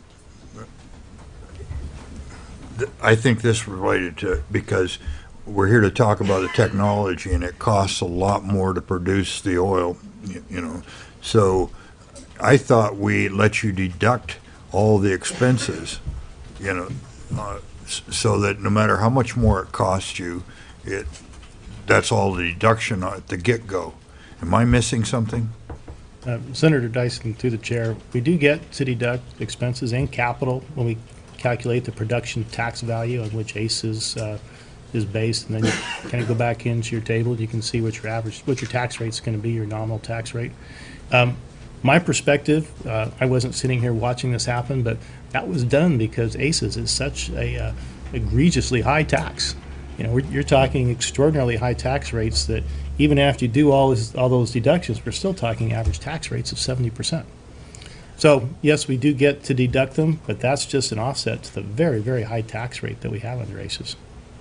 I think this related to, because we're here to talk about the technology, and it costs a lot more to produce the oil, you know. So I thought we let you deduct all the expenses, you know, so that no matter how much more it costs you, that's all the deduction at the get-go. Am I missing something? Senator Dyson, through the chair, we do get to deduct expenses and capital when we calculate the production tax value on which ACES is based, and then you kind of go back into your table and you can see what your tax rate is going to be, your nominal tax rate. My perspective, I wasn't sitting here watching this happen, but that was done because ACES is such a egregiously high tax. You know, you're talking extraordinarily high tax rates that even after you do all those deductions, we're still talking average tax rates of 70%. So yes, we do get to deduct them, but that's just an offset to the very, very high tax rate that we have under ACES.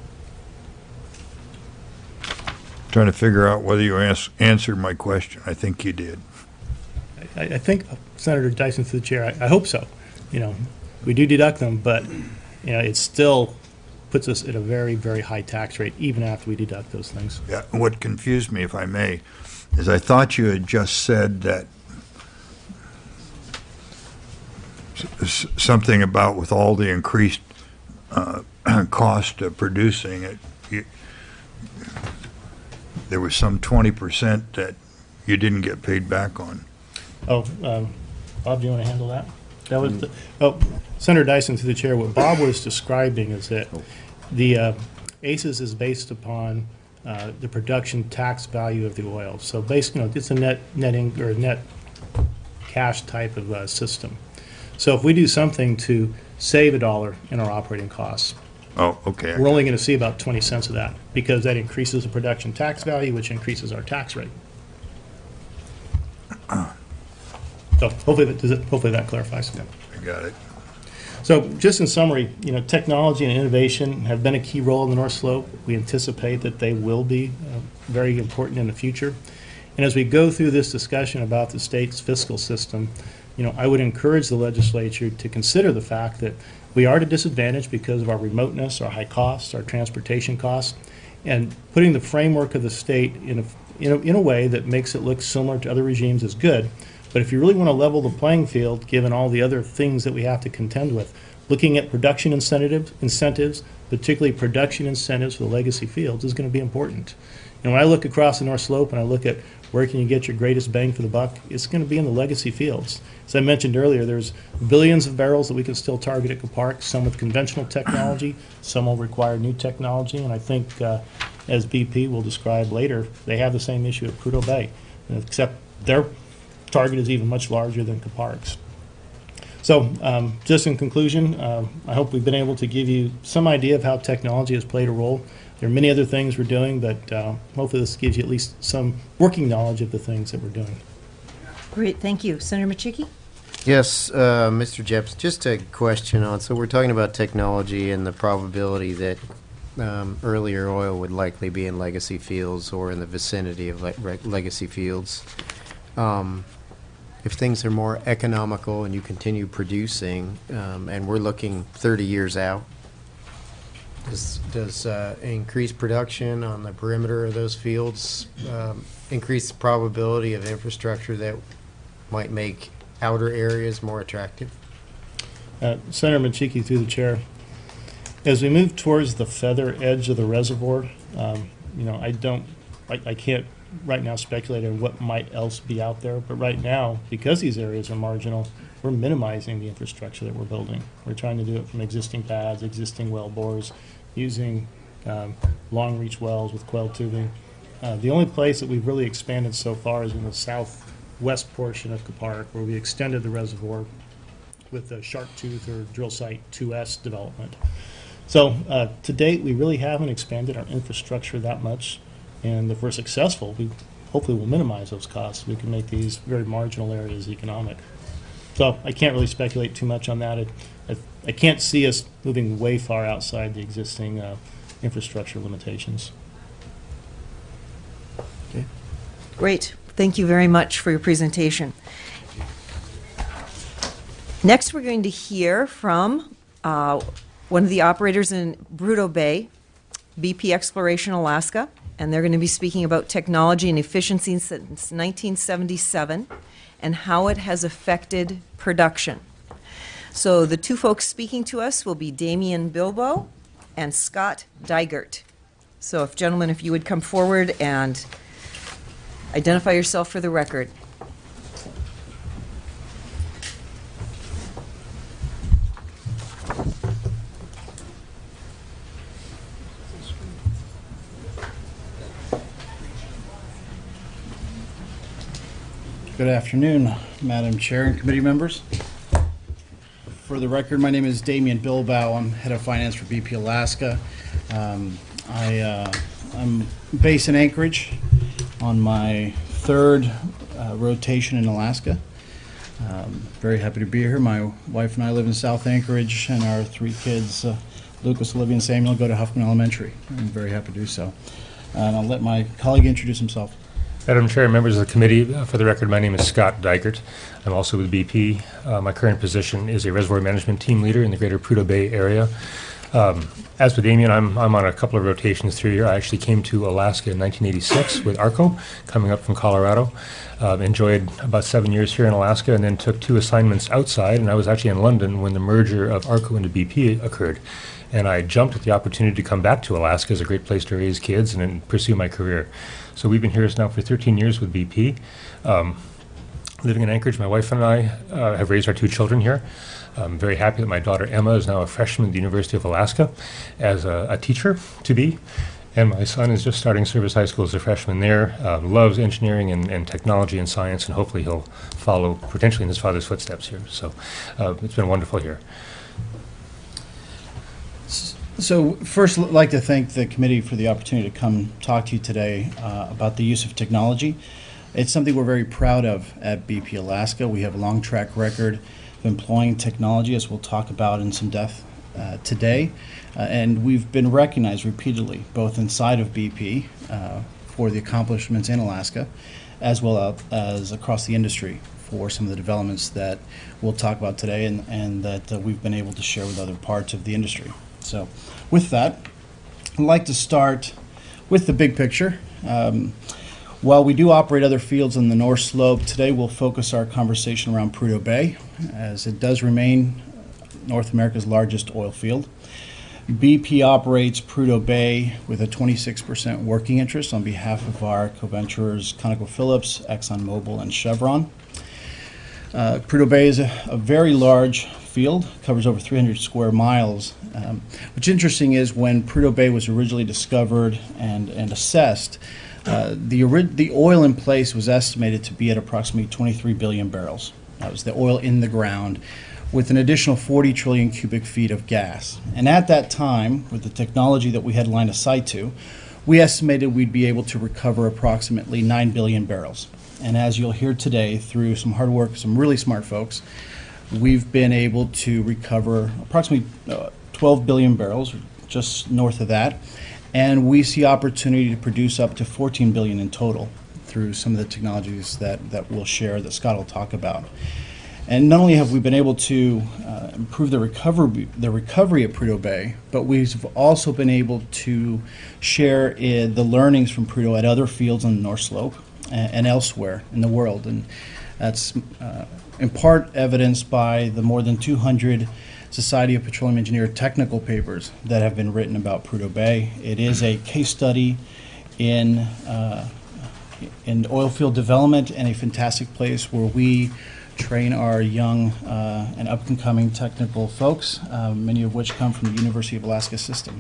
Trying to figure out whether you answered my question. I think you did. I think, Senator Dyson, through the chair, I hope so. You know, we do deduct them, but you know, it still puts us at a very, very high tax rate even after we deduct those things. Yeah. What confused me, if I may, is I thought you had just said that something about with all the increased cost of producing it, there was some 20% that you didn't get paid back on. Oh, Bob, do you want to handle that? That was Senator Dyson, through the chair, what Bob was describing is that the ACES is based upon the production tax value of the oil. So basically, you know, it's a net cash type of system. So if we do something to save $1 in our operating costs, Oh, okay. we're only going to see about 20 cents of that because that increases the production tax value, which increases our tax rate. So hopefully that clarifies. I got it. So just in summary, you know, technology and innovation have been a key role in the North Slope. We anticipate that they will be very important in the future. And as we go through this discussion about the state's fiscal system, you know, I would encourage the legislature to consider the fact that we are at a disadvantage because of our remoteness, our high costs, our transportation costs, and putting the framework of the state in a way that makes it look similar to other regimes is good. But if you really want to level the playing field, given all the other things that we have to contend with, looking at production incentives, particularly production incentives for the legacy fields, is going to be important. And when I look across the North Slope and I look at where can you get your greatest bang for the buck, it's going to be in the legacy fields. As I mentioned earlier, there's billions of barrels that we can still target at Kupark, some with conventional technology, some will require new technology, and I think, as BP will describe later, they have the same issue at Prudhoe Bay, except their target is even much larger than Kupark's. So, just in conclusion, I hope we've been able to give you some idea of how technology has played a role. There are many other things we're doing, but hopefully this gives you at least some working knowledge of the things that we're doing. Great, thank you. Senator Machiki? Yes, Mr. Jeps, just a question on, so we're talking about technology and the probability that earlier oil would likely be in legacy fields or in the vicinity of legacy fields. If things are more economical and you continue producing, and we're looking 30 years out, does increased production on the perimeter of those fields increase the probability of infrastructure that might make outer areas more attractive? Senator Machiki, through the chair, as we move towards the feather edge of the reservoir, I can't right now speculate on what might else be out there, but right now, because these areas are marginal, we're minimizing the infrastructure that we're building. We're trying to do it from existing pads, existing well bores, using long reach wells with coiled tubing. The only place that we've really expanded so far is in the southwest portion of Kupark, where we extended the reservoir with the Shark Tooth or Drill Site 2S development. So to date, we really haven't expanded our infrastructure that much. And if we're successful, we hopefully will minimize those costs. We can make these very marginal areas economic. So I can't really speculate too much on that. I can't see us moving way far outside the existing infrastructure limitations. Okay. Great. Thank you very much for your presentation. Next, we're going to hear from one of the operators in Prudhoe Bay, BP Exploration Alaska, and they're going to be speaking about technology and efficiency since 1977 and how it has affected production. So the two folks speaking to us will be Damian Bilbao and Scott Dygert. So gentlemen, if you would come forward and identify yourself for the record. Good afternoon, Madam Chair and committee members. For the record, my name is Damian Bilbao. I'm head of finance for BP Alaska. I'm based in Anchorage on my third rotation in Alaska. Very happy to be here. My wife and I live in South Anchorage, and our three kids, Lucas, Olivia, and Samuel, go to Huffman Elementary. I'm very happy to do so. And I'll let my colleague introduce himself. Madam Chair, members of the committee, for the record, my name is Scott Dygert. I'm also with BP. My current position is a reservoir management team leader in the greater Prudhoe Bay area. As with Damien, I'm on a couple of rotations through here. I actually came to Alaska in 1986 with ARCO, coming up from Colorado. Enjoyed about 7 years here in Alaska, and then took 2 assignments outside, and I was actually in London when the merger of ARCO into BP occurred. And I jumped at the opportunity to come back to Alaska as a great place to raise kids and then pursue my career. So we've been here now for 13 years with BP. Living in Anchorage, my wife and I have raised our 2 children here. I'm very happy that my daughter Emma is now a freshman at the University of Alaska as a teacher to be. And my son is just starting Service High School as a freshman there, loves engineering and technology and science, and hopefully he'll follow potentially in his father's footsteps here. So it's been wonderful here. So first, I'd like to thank the committee for the opportunity to come talk to you today about the use of technology. It's something we're very proud of at BP Alaska. We have a long track record of employing technology, as we'll talk about in some depth today. And we've been recognized repeatedly, both inside of BP for the accomplishments in Alaska, as well as across the industry for some of the developments that we'll talk about today and that we've been able to share with other parts of the industry. So with that, I'd like to start with the big picture. While we do operate other fields on the North Slope, today we'll focus our conversation around Prudhoe Bay, as it does remain North America's largest oil field. BP operates Prudhoe Bay with a 26% working interest on behalf of our co-venturers ConocoPhillips, ExxonMobil, and Chevron. Prudhoe Bay is a very large field, covers over 300 square miles. What's interesting is when Prudhoe Bay was originally discovered and assessed, the oil in place was estimated to be at approximately 23 billion barrels. That was the oil in the ground, with an additional 40 trillion cubic feet of gas. And at that time, with the technology that we had line of sight to, we estimated we'd be able to recover approximately 9 billion barrels. And as you'll hear today, through some hard work, some really smart folks, we've been able to recover approximately 12 billion barrels, just north of that. And we see opportunity to produce up to 14 billion in total through some of the technologies that we'll share, that Scott will talk about. And not only have we been able to improve the recovery at Prudhoe Bay, but we've also been able to share the learnings from Prudhoe at other fields on the North Slope and elsewhere in the world. And that's in part evidenced by the more than 200 Society of Petroleum Engineers technical papers that have been written about Prudhoe Bay. It is a case study in oil field development and a fantastic place where we train our young and up-and-coming technical folks, many of which come from the University of Alaska system.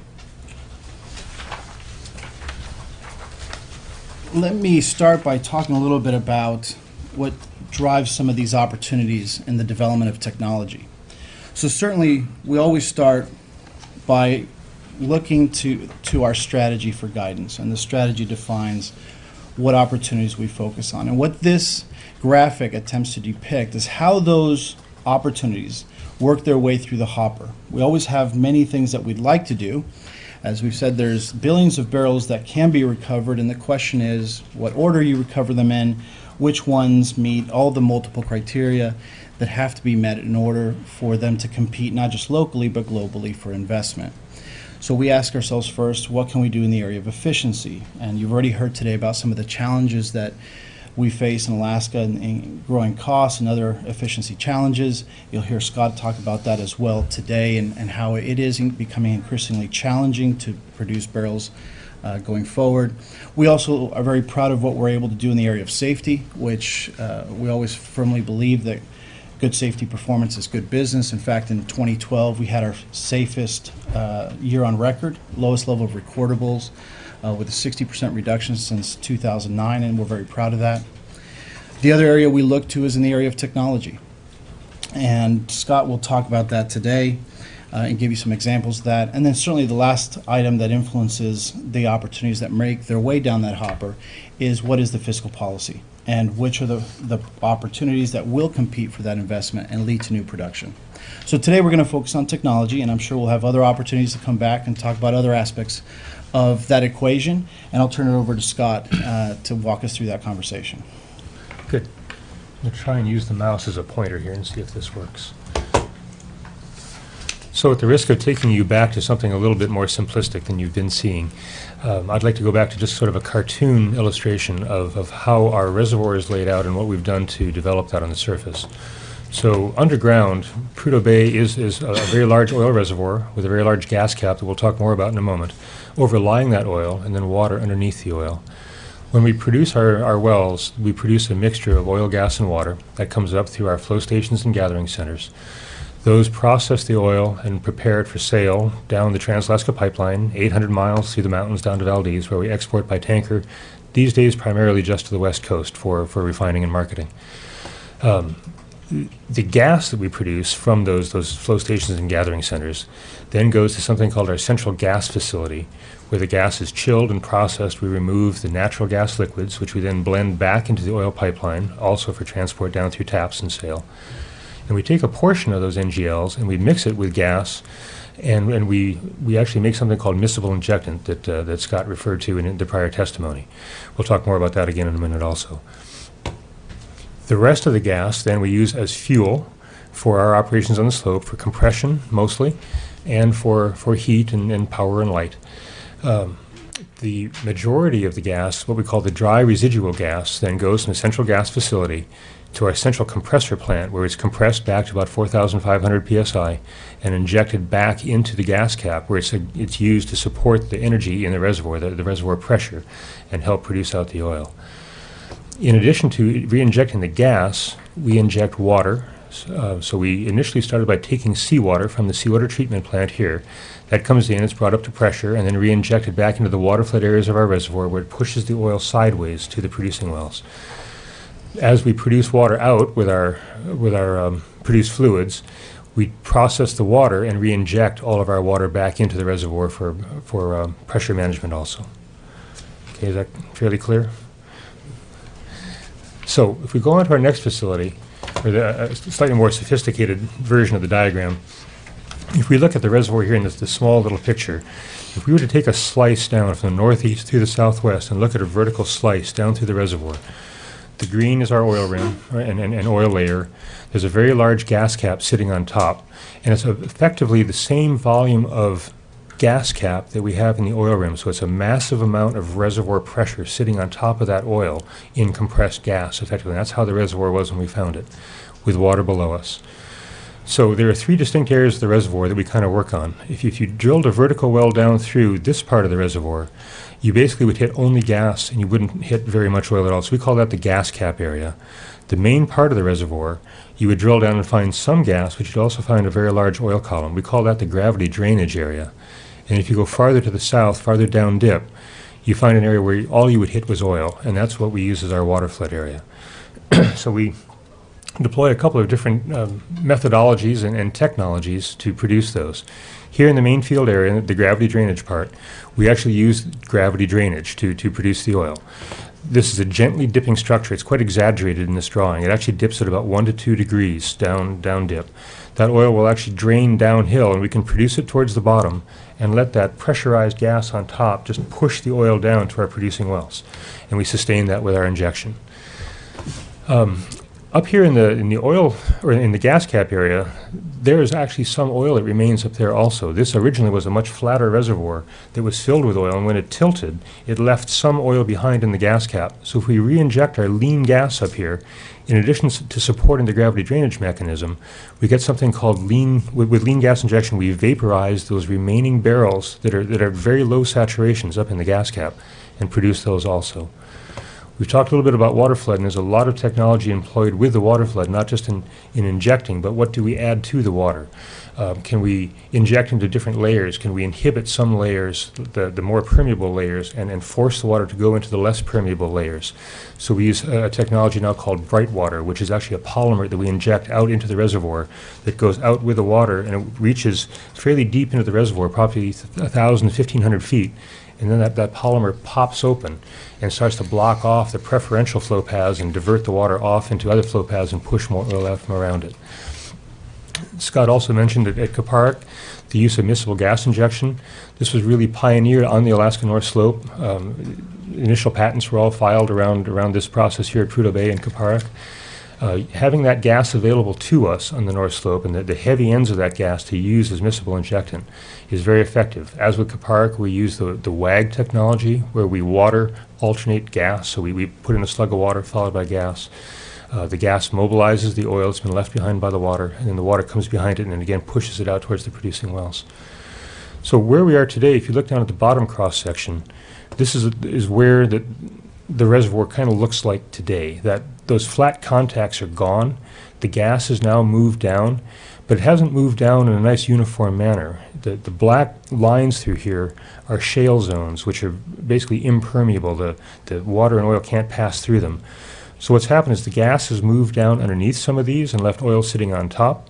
Let me start by talking a little bit about what drives some of these opportunities in the development of technology. So certainly, we always start by looking to our strategy for guidance, and the strategy defines what opportunities we focus on. And what this graphic attempts to depict is how those opportunities work their way through the hopper. We always have many things that we'd like to do. As we've said, there's billions of barrels that can be recovered, and the question is what order you recover them in, which ones meet all the multiple criteria that have to be met in order for them to compete not just locally but globally for investment. So we ask ourselves first, what can we do in the area of efficiency? And you've already heard today about some of the challenges that we face in Alaska in growing costs and other efficiency challenges. You'll hear Scott talk about that as well today, and how it is becoming increasingly challenging to produce barrels going forward. We also are very proud of what we're able to do in the area of safety, which we always firmly believe that good safety performance is good business. In fact, in 2012, we had our safest year on record, lowest level of recordables, with a 60% reduction since 2009, and we're very proud of that. The other area we look to is in the area of technology. And Scott will talk about that today and give you some examples of that. And then certainly the last item that influences the opportunities that make their way down that hopper is what is the fiscal policy, and which are the opportunities that will compete for that investment and lead to new production. So today we're going to focus on technology, and I'm sure we'll have other opportunities to come back and talk about other aspects of that equation, and I'll turn it over to Scott to walk us through that conversation. Good. I'm going to try and use the mouse as a pointer here and see if this works. So at the risk of taking you back to something a little bit more simplistic than you've been seeing, I'd like to go back to just sort of a cartoon illustration of how our reservoir is laid out and what we've done to develop that on the surface. So underground, Prudhoe Bay is a very large oil reservoir with a very large gas cap that we'll talk more about in a moment, overlying that oil and then water underneath the oil. When we produce our wells, we produce a mixture of oil, gas, and water that comes up through our flow stations and gathering centers. Those process the oil and prepare it for sale down the Trans-Alaska Pipeline, 800 miles through the mountains down to Valdez, where we export by tanker, these days primarily just to the West Coast for refining and marketing. The gas that we produce from those flow stations and gathering centers then goes to something called our central gas facility, where the gas is chilled and processed. We remove the natural gas liquids, which we then blend back into the oil pipeline, also for transport down through TAPS and sale. And we take a portion of those NGLs and we mix it with gas, and we actually make something called miscible injectant that Scott referred to in the prior testimony. We'll talk more about that again in a minute also. The rest of the gas then we use as fuel for our operations on the slope, for compression mostly, and for heat and power and light. The majority of the gas, what we call the dry residual gas, then goes from the central gas facility to our central compressor plant, where it's compressed back to about 4,500 psi and injected back into the gas cap, where it's used to support the energy in the reservoir, the reservoir pressure, and help produce out the oil. In addition to re-injecting the gas, we inject water. So we initially started by taking seawater from the seawater treatment plant here. That comes in, it's brought up to pressure, and then re-injected back into the water flood areas of our reservoir, where it pushes the oil sideways to the producing wells. As we produce water out with our produced fluids, we process the water and re-inject all of our water back into the reservoir for pressure management also. Okay, is that fairly clear? So if we go on to our next facility, or the slightly more sophisticated version of the diagram, if we look at the reservoir here in this small little picture, if we were to take a slice down from the northeast through the southwest and look at a vertical slice down through the reservoir, the green is our oil rim and oil layer. There's a very large gas cap sitting on top, and it's effectively the same volume of gas cap that we have in the oil rim. So it's a massive amount of reservoir pressure sitting on top of that oil in compressed gas, effectively. And that's how the reservoir was when we found it, with water below us. So there are three distinct areas of the reservoir that we kind of work on. If you drilled a vertical well down through this part of the reservoir, you basically would hit only gas and you wouldn't hit very much oil at all. So we call that the gas cap area. The main part of the reservoir, you would drill down and find some gas, but you'd also find a very large oil column. We call that the gravity drainage area. And if you go farther to the south, farther down dip, you find an area where all you would hit was oil, and that's what we use as our water flood area. So we deploy a couple of different methodologies and technologies to produce those. Here in the main field area, the gravity drainage part, we actually use gravity drainage to produce the oil. This is a gently dipping structure. It's quite exaggerated in this drawing. It actually dips at about 1 to 2 degrees down dip. That oil will actually drain downhill, and we can produce it towards the bottom and let that pressurized gas on top just push the oil down to our producing wells. And we sustain that with our injection. Up here in the oil, or in the gas cap area, there is actually some oil that remains up there also. This originally was a much flatter reservoir that was filled with oil, and when it tilted, it left some oil behind in the gas cap. So if we re-inject our lean gas up here, in addition to supporting the gravity drainage mechanism, we get something called lean. With lean gas injection, we vaporize those remaining barrels that are very low saturations up in the gas cap and produce those also. We've talked a little bit about water flood, and there's a lot of technology employed with the water flood, not just in injecting, but what do we add to the water? Can we inject into different layers? Can we inhibit some layers, the more permeable layers, and force the water to go into the less permeable layers? So we use a technology now called bright water, which is actually a polymer that we inject out into the reservoir that goes out with the water, and it reaches fairly deep into the reservoir, probably 1,000, 1,500 feet. And then that polymer pops open and starts to block off the preferential flow paths and divert the water off into other flow paths and push more oil out from around it. Scott also mentioned at Kuparuk the use of miscible gas injection. This was really pioneered on the Alaska North Slope. Initial patents were all filed around this process here at Prudhoe Bay and Kuparuk. Having that gas available to us on the North Slope and the heavy ends of that gas to use as miscible injectant is very effective. As with Kuparuk, we use the WAG technology, where we water alternate gas. So we put in a slug of water followed by gas. The gas mobilizes the oil that's been left behind by the water, and then the water comes behind it and again pushes it out towards the producing wells. So where we are today, if you look down at the bottom cross section, this is where the reservoir kind of looks like today. That those flat contacts are gone. The gas has now moved down, but it hasn't moved down in a nice uniform manner. The black lines through here are shale zones, which are basically impermeable. The water and oil can't pass through them. So what's happened is the gas has moved down underneath some of these and left oil sitting on top.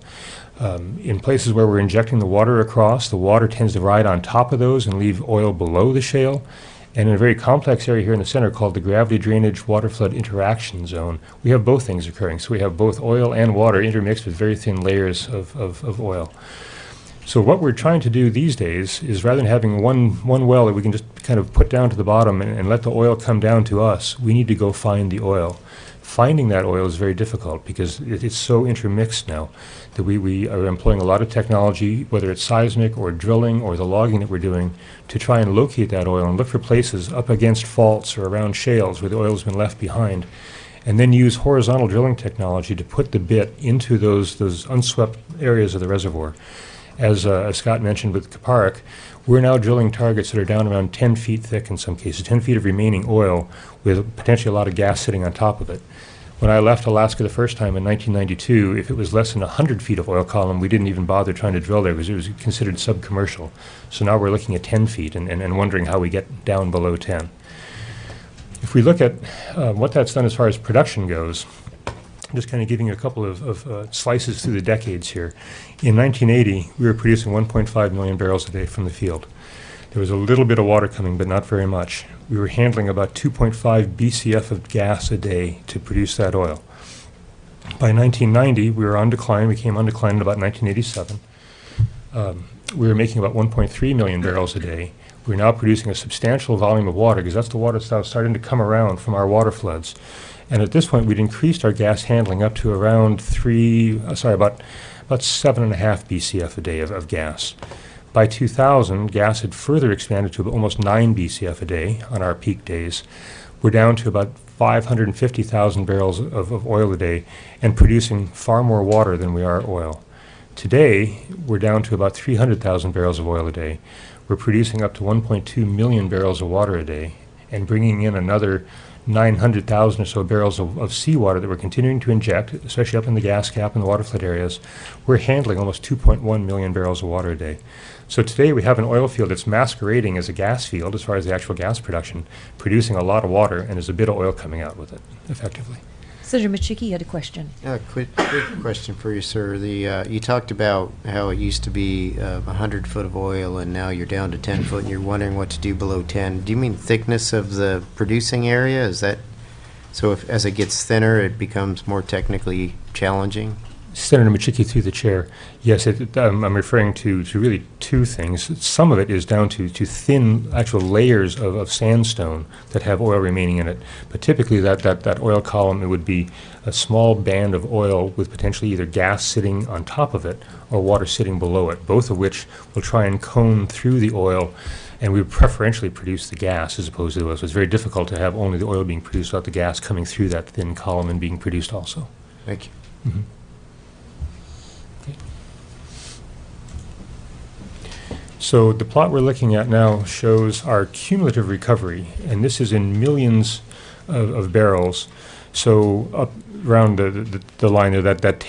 In places where we're injecting the water across, the water tends to ride on top of those and leave oil below the shale. And in a very complex area here in the center called the gravity drainage water flood interaction zone, we have both things occurring. So we have both oil and water intermixed with very thin layers of oil. So what we're trying to do these days is, rather than having one well that we can just kind of put down to the bottom and let the oil come down to us, we need to go find the oil. Finding that oil is very difficult because it's so intermixed now that we are employing a lot of technology, whether it's seismic or drilling or the logging that we're doing, to try and locate that oil and look for places up against faults or around shales where the oil has been left behind, and then use horizontal drilling technology to put the bit into those unswept areas of the reservoir. As Scott mentioned with Kuparuk, we're now drilling targets that are down around 10 feet thick in some cases, 10 feet of remaining oil with potentially a lot of gas sitting on top of it. When I left Alaska the first time in 1992, if it was less than 100 feet of oil column, we didn't even bother trying to drill there because it was considered sub-commercial. So now we're looking at 10 feet and wondering how we get down below 10. If we look at what that's done as far as production goes, just kind of giving you a couple of slices through the decades here. In 1980, we were producing 1.5 million barrels a day from the field. There was a little bit of water coming, but not very much. We were handling about 2.5 BCF of gas a day to produce that oil. By 1990, we were on decline. We came on decline in about 1987. We were making about 1.3 million barrels a day. We're now producing a substantial volume of water because that's the water that's starting to come around from our water floods. And at this point, we'd increased our gas handling up to around about 7.5 BCF a day of gas. By 2000, gas had further expanded to almost 9 BCF a day on our peak days. We're down to about 550,000 barrels of oil a day and producing far more water than we are oil. Today, we're down to about 300,000 barrels of oil a day. We're producing up to 1.2 million barrels of water a day and bringing in another 900,000 or so barrels of seawater that we're continuing to inject, especially up in the gas cap and the water flood areas. We're handling almost 2.1 million barrels of water a day. So today we have an oil field that's masquerading as a gas field as far as the actual gas production, producing a lot of water, and there's a bit of oil coming out with it, effectively. Senator Machicki, you had a question. Quick question for you, sir. You talked about how it used to be 100 foot of oil, and now you're down to 10 foot, and you're wondering what to do below 10. Do you mean thickness of the producing area? Is that so? If as it gets thinner, it becomes more technically challenging? Senator Machicki, through the chair, yes, I'm referring to really two things. Some of it is down to thin actual layers of sandstone that have oil remaining in it. But typically that oil column, it would be a small band of oil with potentially either gas sitting on top of it or water sitting below it, both of which will try and cone through the oil, and we would preferentially produce the gas as opposed to the oil. So it's very difficult to have only the oil being produced without the gas coming through that thin column and being produced also. Thank you. Mm-hmm. So the plot we're looking at now shows our cumulative recovery, and this is in millions of barrels. So up around the line there, that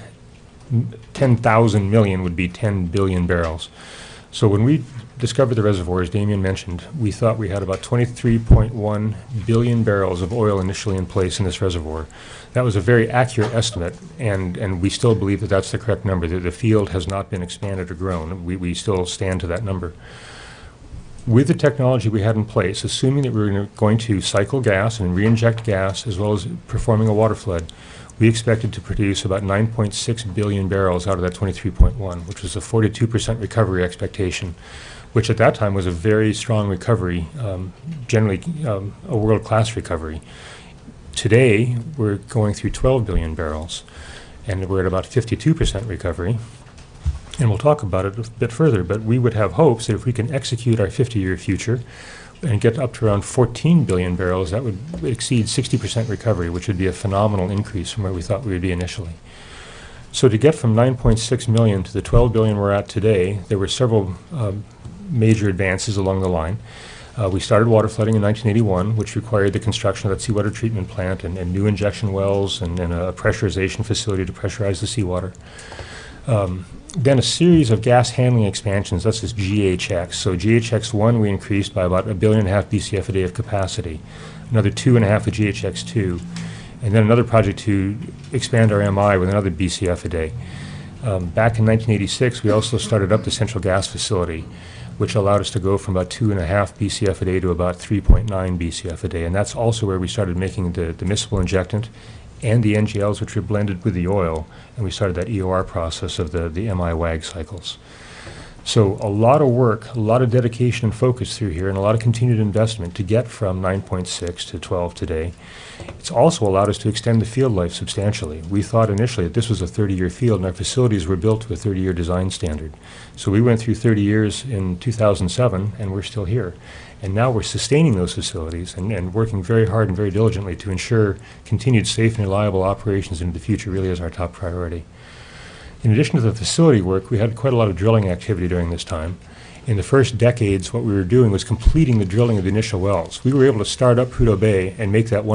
10,000 million would be 10 billion barrels. So when we discovered the reservoir, as Damien mentioned, we thought we had about 23.1 billion barrels of oil initially in place in this reservoir. That was a very accurate estimate, and we still believe that that's the correct number. The field has not been expanded or grown. We still stand to that number. With the technology we had in place, assuming that we were going to cycle gas and re-inject gas as well as performing a water flood, we expected to produce about 9.6 billion barrels out of that 23.1, which was a 42% recovery expectation, which at that time was a very strong recovery, generally a world-class recovery. Today, we're going through 12 billion barrels, and we're at about 52% recovery. And we'll talk about it a bit further, but we would have hopes that if we can execute our 50-year future and get up to around 14 billion barrels, that would exceed 60% recovery, which would be a phenomenal increase from where we thought we would be initially. So to get from 9.6 million to the 12 billion we're at today, there were several major advances along the line. We started water flooding in 1981, which required the construction of that seawater treatment plant and new injection wells and a pressurization facility to pressurize the seawater. Then a series of gas handling expansions, that's this GHX. So GHX1 we increased by about 1.5 billion BCF a day of capacity, another 2.5 with GHX2, and then another project to expand our MI with another BCF a day. Back in 1986, we also started up the central gas facility, which allowed us to go from about 2.5 BCF a day to about 3.9 BCF a day. And that's also where we started making the miscible injectant and the NGLs, which were blended with the oil. And we started that EOR process of the MI-WAG cycles. So a lot of work, a lot of dedication and focus through here, and a lot of continued investment to get from 9.6 to 12 today. It's also allowed us to extend the field life substantially. We thought initially that this was a 30-year field, and our facilities were built to a 30-year design standard. So we went through 30 years in 2007, and we're still here. And now we're sustaining those facilities and working very hard and very diligently to ensure continued safe and reliable operations into the future really is our top priority. In addition to the facility work, we had quite a lot of drilling activity during this time. In the first decades, what we were doing was completing the drilling of the initial wells. We were able to start up Prudhoe Bay and make that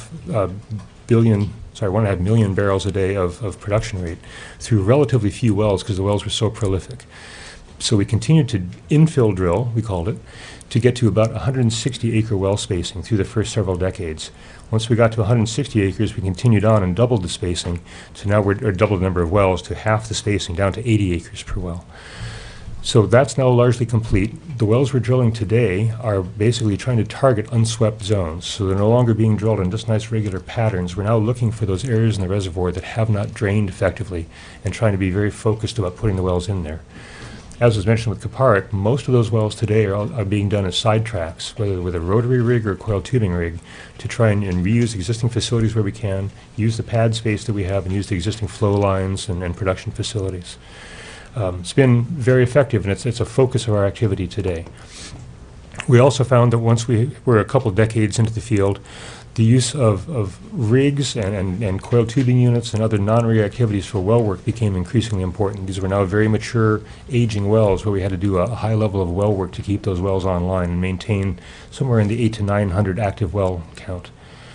1.5 million barrels a day of production rate through relatively few wells because the wells were so prolific. So we continued to infill drill, we called it, to get to about 160-acre well spacing through the first several decades. Once we got to 160 acres, we continued on and doubled the spacing. So now we're doubled the number of wells to half the spacing, down to 80 acres per well. So that's now largely complete. The wells we're drilling today are basically trying to target unswept zones. So they're no longer being drilled in just nice regular patterns. We're now looking for those areas in the reservoir that have not drained effectively and trying to be very focused about putting the wells in there. As was mentioned with Kuparuk, most of those wells today are being done as sidetracks, whether with a rotary rig or a coiled tubing rig, to try and reuse existing facilities where we can, use the pad space that we have, and use the existing flow lines and production facilities. It's been very effective, and it's a focus of our activity today. We also found that once we were a couple decades into the field, the use of rigs and coiled tubing units and other non-rig activities for well work became increasingly important. These were now very mature, aging wells where we had to do a high level of well work to keep those wells online and maintain somewhere in the 800 to 900 active well count.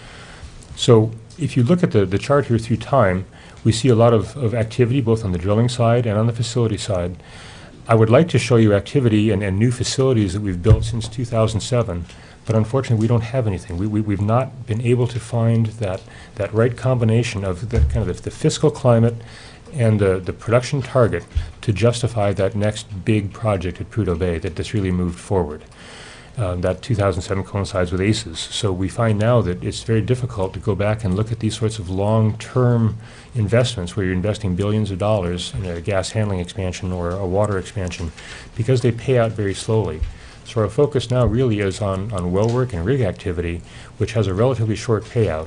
So if you look at the chart here through time, we see a lot of activity both on the drilling side and on the facility side. I would like to show you activity and new facilities that we've built since 2007. But unfortunately, we don't have anything. We've not been able to find that right combination of the kind of the fiscal climate and the production target to justify that next big project at Prudhoe Bay that's really moved forward. That 2007 coincides with ACES. So we find now that it's very difficult to go back and look at these sorts of long-term investments where you're investing billions of dollars in a gas handling expansion or a water expansion because they pay out very slowly. So our focus now really is on well work and rig activity, which has a relatively short payout.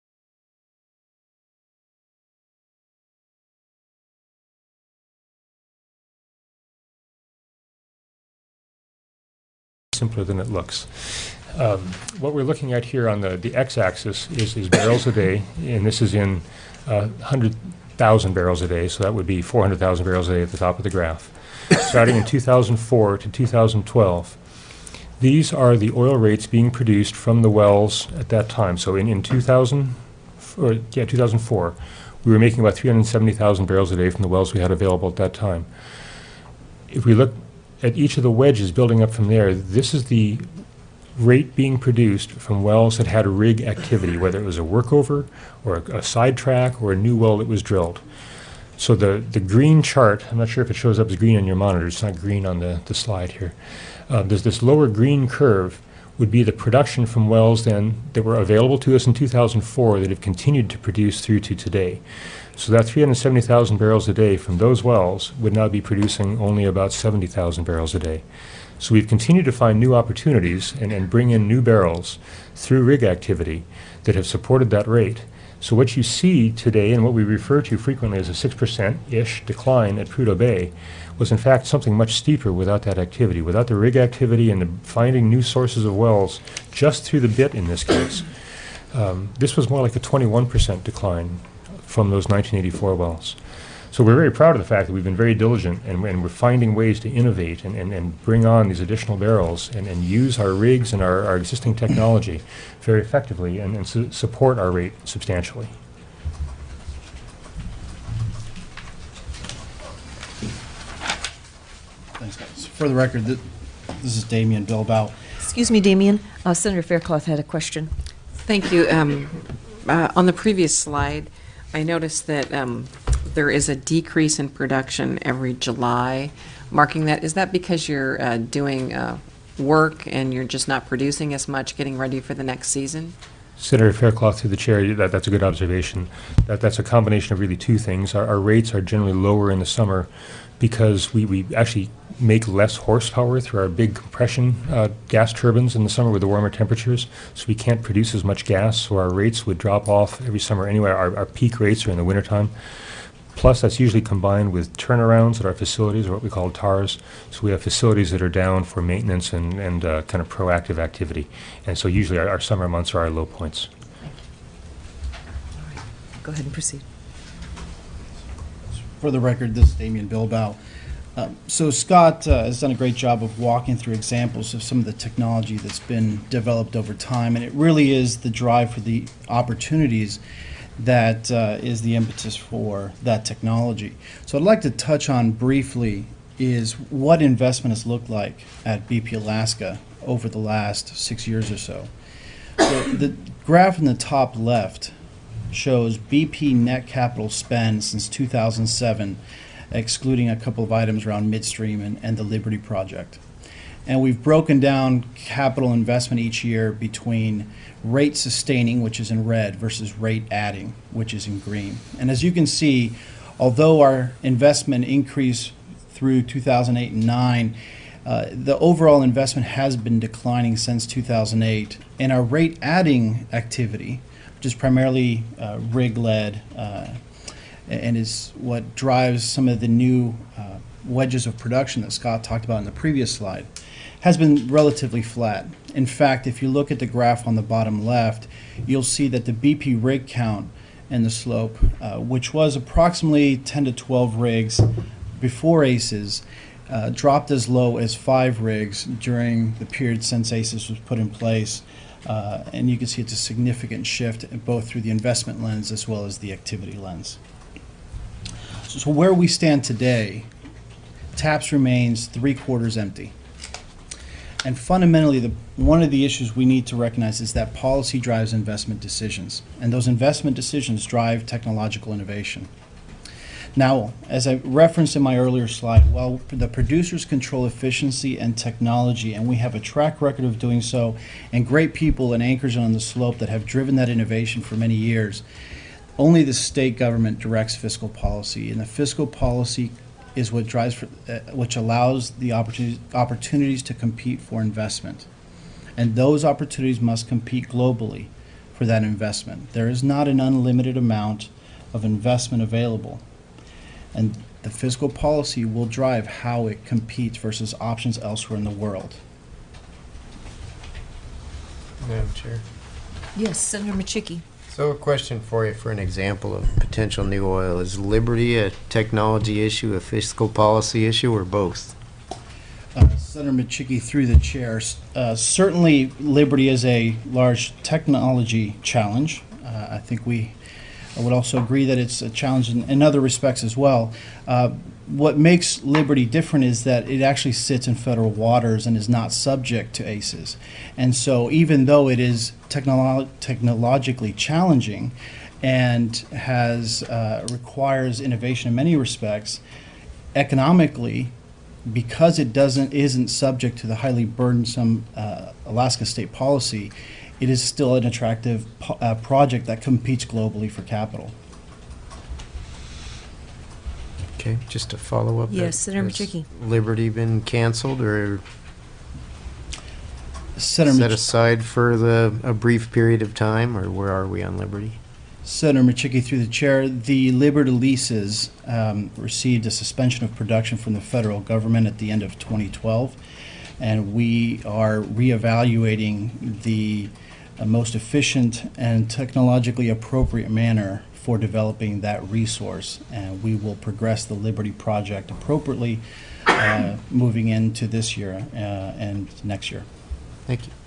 Simpler than it looks. What we're looking at here on the x-axis is barrels a day, and this is in 100,000 barrels a day, so that would be 400,000 barrels a day at the top of the graph. Starting in 2004 to 2012, these are the oil rates being produced from the wells at that time. So in 2004, we were making about 370,000 barrels a day from the wells we had available at that time. If we look at each of the wedges building up from there, this is the rate being produced from wells that had a rig activity, whether it was a workover or a sidetrack or a new well that was drilled. So the green chart, I'm not sure if it shows up as green on your monitor, it's not green on the slide here. There's this lower green curve would be the production from wells then that were available to us in 2004 that have continued to produce through to today. So that 370,000 barrels a day from those wells would now be producing only about 70,000 barrels a day. So we've continued to find new opportunities and bring in new barrels through rig activity that have supported that rate. So what you see today, and what we refer to frequently as a 6%-ish decline at Prudhoe Bay, was in fact something much steeper without that activity, without the rig activity and the finding new sources of wells just through the bit in this case. This was more like a 21% decline from those 1984 wells. So we're very proud of the fact that we've been very diligent and we're finding ways to innovate and bring on these additional barrels and use our rigs and our existing technology very effectively and support our rate substantially. Thanks, guys. For the record, this is Damian Bilbao. Excuse me, Damien. Senator Faircloth had a question. Thank you. On the previous slide, I noticed that there is a decrease in production every July, marking that. Is that because you're doing work and you're just not producing as much, getting ready for the next season? Senator Fairclough, through the chair, that's a good observation. That's a combination of really two things. Our rates are generally lower in the summer because we actually make less horsepower through our big compression gas turbines in the summer with the warmer temperatures, so we can't produce as much gas, so our rates would drop off every summer anyway. Our peak rates are in the wintertime. Plus, that's usually combined with turnarounds at our facilities, or what we call TARs. So we have facilities that are down for maintenance and kind of proactive activity. And so usually our summer months are our low points. Go ahead and proceed. For the record, this is Damian Bilbao. So Scott has done a great job of walking through examples of some of the technology that's been developed over time, and it really is the drive for the opportunities that is the impetus for that technology. So I'd like to touch on briefly is what investment has looked like at BP Alaska over the last 6 years or so. So the graph in the top left shows BP net capital spend since 2007, excluding a couple of items around midstream and the Liberty project. And we've broken down capital investment each year between rate sustaining, which is in red, versus rate adding, which is in green. And as you can see, although our investment increased through 2008 and 9, the overall investment has been declining since 2008. And our rate adding activity, which is primarily rig-led, and is what drives some of the new wedges of production that Scott talked about in the previous slide, has been relatively flat. In fact, if you look at the graph on the bottom left, you'll see that the BP rig count in the slope, which was approximately 10 to 12 rigs before ACES, dropped as low as 5 rigs during the period since ACES was put in place. And you can see it's a significant shift both through the investment lens as well as the activity lens. So where we stand today, TAPS remains 3/4 empty. And fundamentally, one of the issues we need to recognize is that policy drives investment decisions, and those investment decisions drive technological innovation. Now, as I referenced in my earlier slide, while the producers control efficiency and technology, and we have a track record of doing so, and great people and anchors on the slope that have driven that innovation for many years, only the state government directs fiscal policy, and the fiscal policy is what drives, which allows the opportunities to compete for investment. And those opportunities must compete globally for that investment. There is not an unlimited amount of investment available. And the fiscal policy will drive how it competes versus options elsewhere in the world. Madam Chair. Yes, Senator Machicky. So a question for you for an example of potential new oil. Is Liberty a technology issue, a fiscal policy issue, or both? Senator Machicky, through the chair, certainly Liberty is a large technology challenge. I think I would also agree that it's a challenge in other respects as well. What makes Liberty different is that it actually sits in federal waters and is not subject to ACES. And so even though it is technologically challenging and requires innovation in many respects, economically, because it isn't subject to the highly burdensome Alaska state policy, it is still an attractive project that competes globally for capital. Okay, just to follow up. Yes, Senator has Machicky. Liberty been canceled or Senator set aside for a brief period of time, or where are we on Liberty? Senator Machicky, through the chair, the Liberty leases received a suspension of production from the federal government at the end of 2012, and we are reevaluating the most efficient and technologically appropriate manner for developing that resource, and we will progress the Liberty project appropriately moving into this year and next year. Thank you.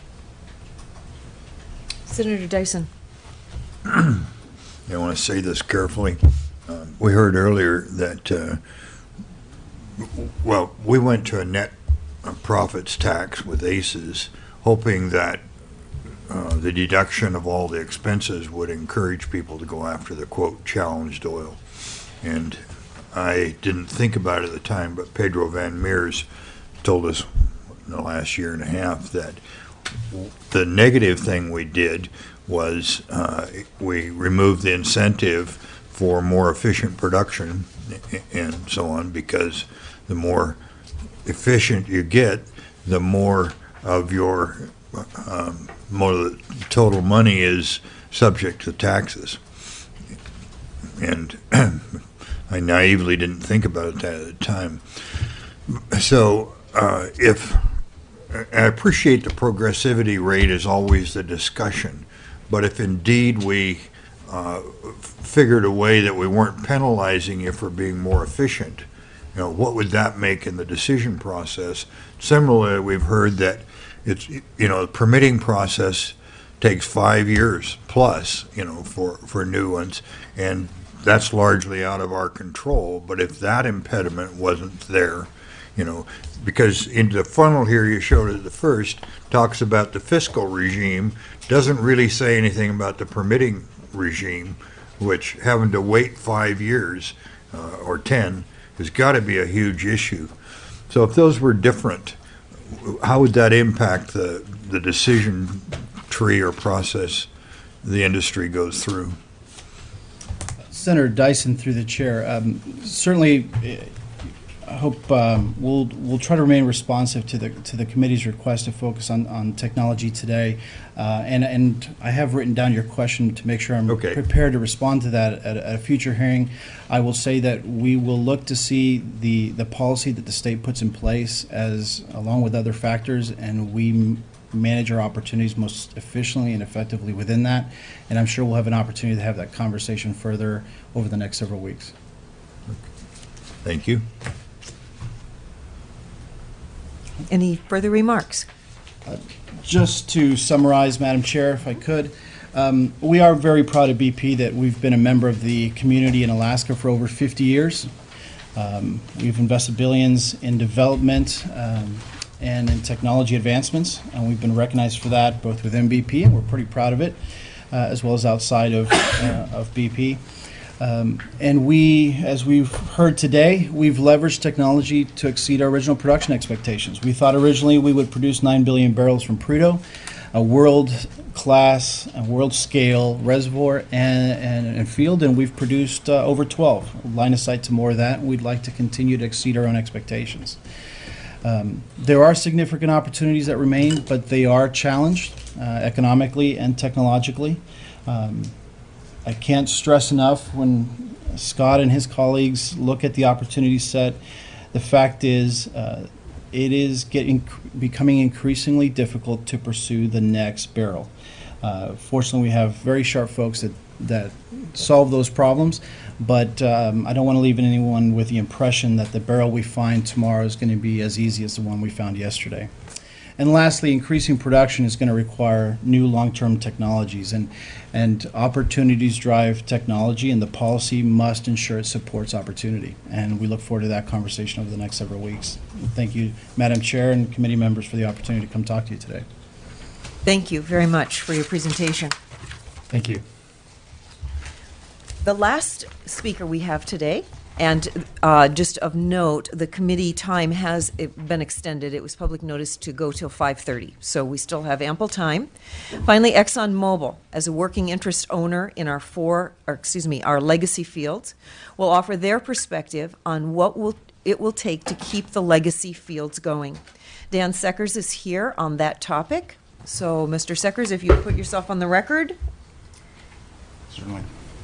Senator Dyson. I want to say this carefully. We heard earlier that, we went to a net profits tax with ACES, hoping that the deduction of all the expenses would encourage people to go after the, quote, challenged oil. And I didn't think about it at the time, but Pedro Van Meers told us in the last year and a half that the negative thing we did was we removed the incentive for more efficient production and so on, because the more efficient you get, the more of your total money is subject to taxes. And I naively didn't think about that at the time. So I appreciate the progressivity rate is always the discussion, but if indeed we figured a way that we weren't penalizing you for being more efficient, what would that make in the decision process? Similarly, we've heard that it's, the permitting process takes 5 years plus, for new ones, and that's largely out of our control. But if that impediment wasn't there, because in the funnel here you showed at the first, talks about the fiscal regime, doesn't really say anything about the permitting regime, which having to wait 5 years or 10 has got to be a huge issue. So if those were different, how would that impact the decision tree or process the industry goes through? Senator Dyson, through the chair, certainly I hope we'll try to remain responsive to the committee's request to focus on technology today, and I have written down your question to make sure I'm prepared to respond to that at a future hearing. I will say that we will look to see the policy that the state puts in place as along with other factors, and we manage our opportunities most efficiently and effectively within that. And I'm sure we'll have an opportunity to have that conversation further over the next several weeks. Thank you. Any further remarks? Just to summarize, Madam Chair, if I could, we are very proud of BP that we've been a member of the community in Alaska for over 50 years. We've invested billions in development and in technology advancements, and we've been recognized for that both within BP, and we're pretty proud of it, as well as outside of BP. And we, as we've heard today, we've leveraged technology to exceed our original production expectations. We thought originally we would produce 9 billion barrels from Prudhoe, a world-class, world-scale reservoir and field, and we've produced over 12. Line of sight to more of that, and we'd like to continue to exceed our own expectations. There are significant opportunities that remain, but they are challenged economically and technologically. I can't stress enough when Scott and his colleagues look at the opportunity set, the fact is it is becoming increasingly difficult to pursue the next barrel. Fortunately, we have very sharp folks that solve those problems, but I don't want to leave anyone with the impression that the barrel we find tomorrow is going to be as easy as the one we found yesterday. And lastly, increasing production is going to require new long-term technologies, and opportunities drive technology, and the policy must ensure it supports opportunity. And we look forward to that conversation over the next several weeks. Thank you, Madam Chair and committee members, for the opportunity to come talk to you today. Thank you very much for your presentation. Thank you. The last speaker we have today, and just of note, the committee time has been extended. It was public notice to go till 5:30, so we still have ample time. Finally, ExxonMobil, as a working interest owner in our our legacy fields, will offer their perspective on what it will take to keep the legacy fields going. Dan Seckers is here on that topic. So, Mr. Seckers, if you put yourself on the record. Certainly.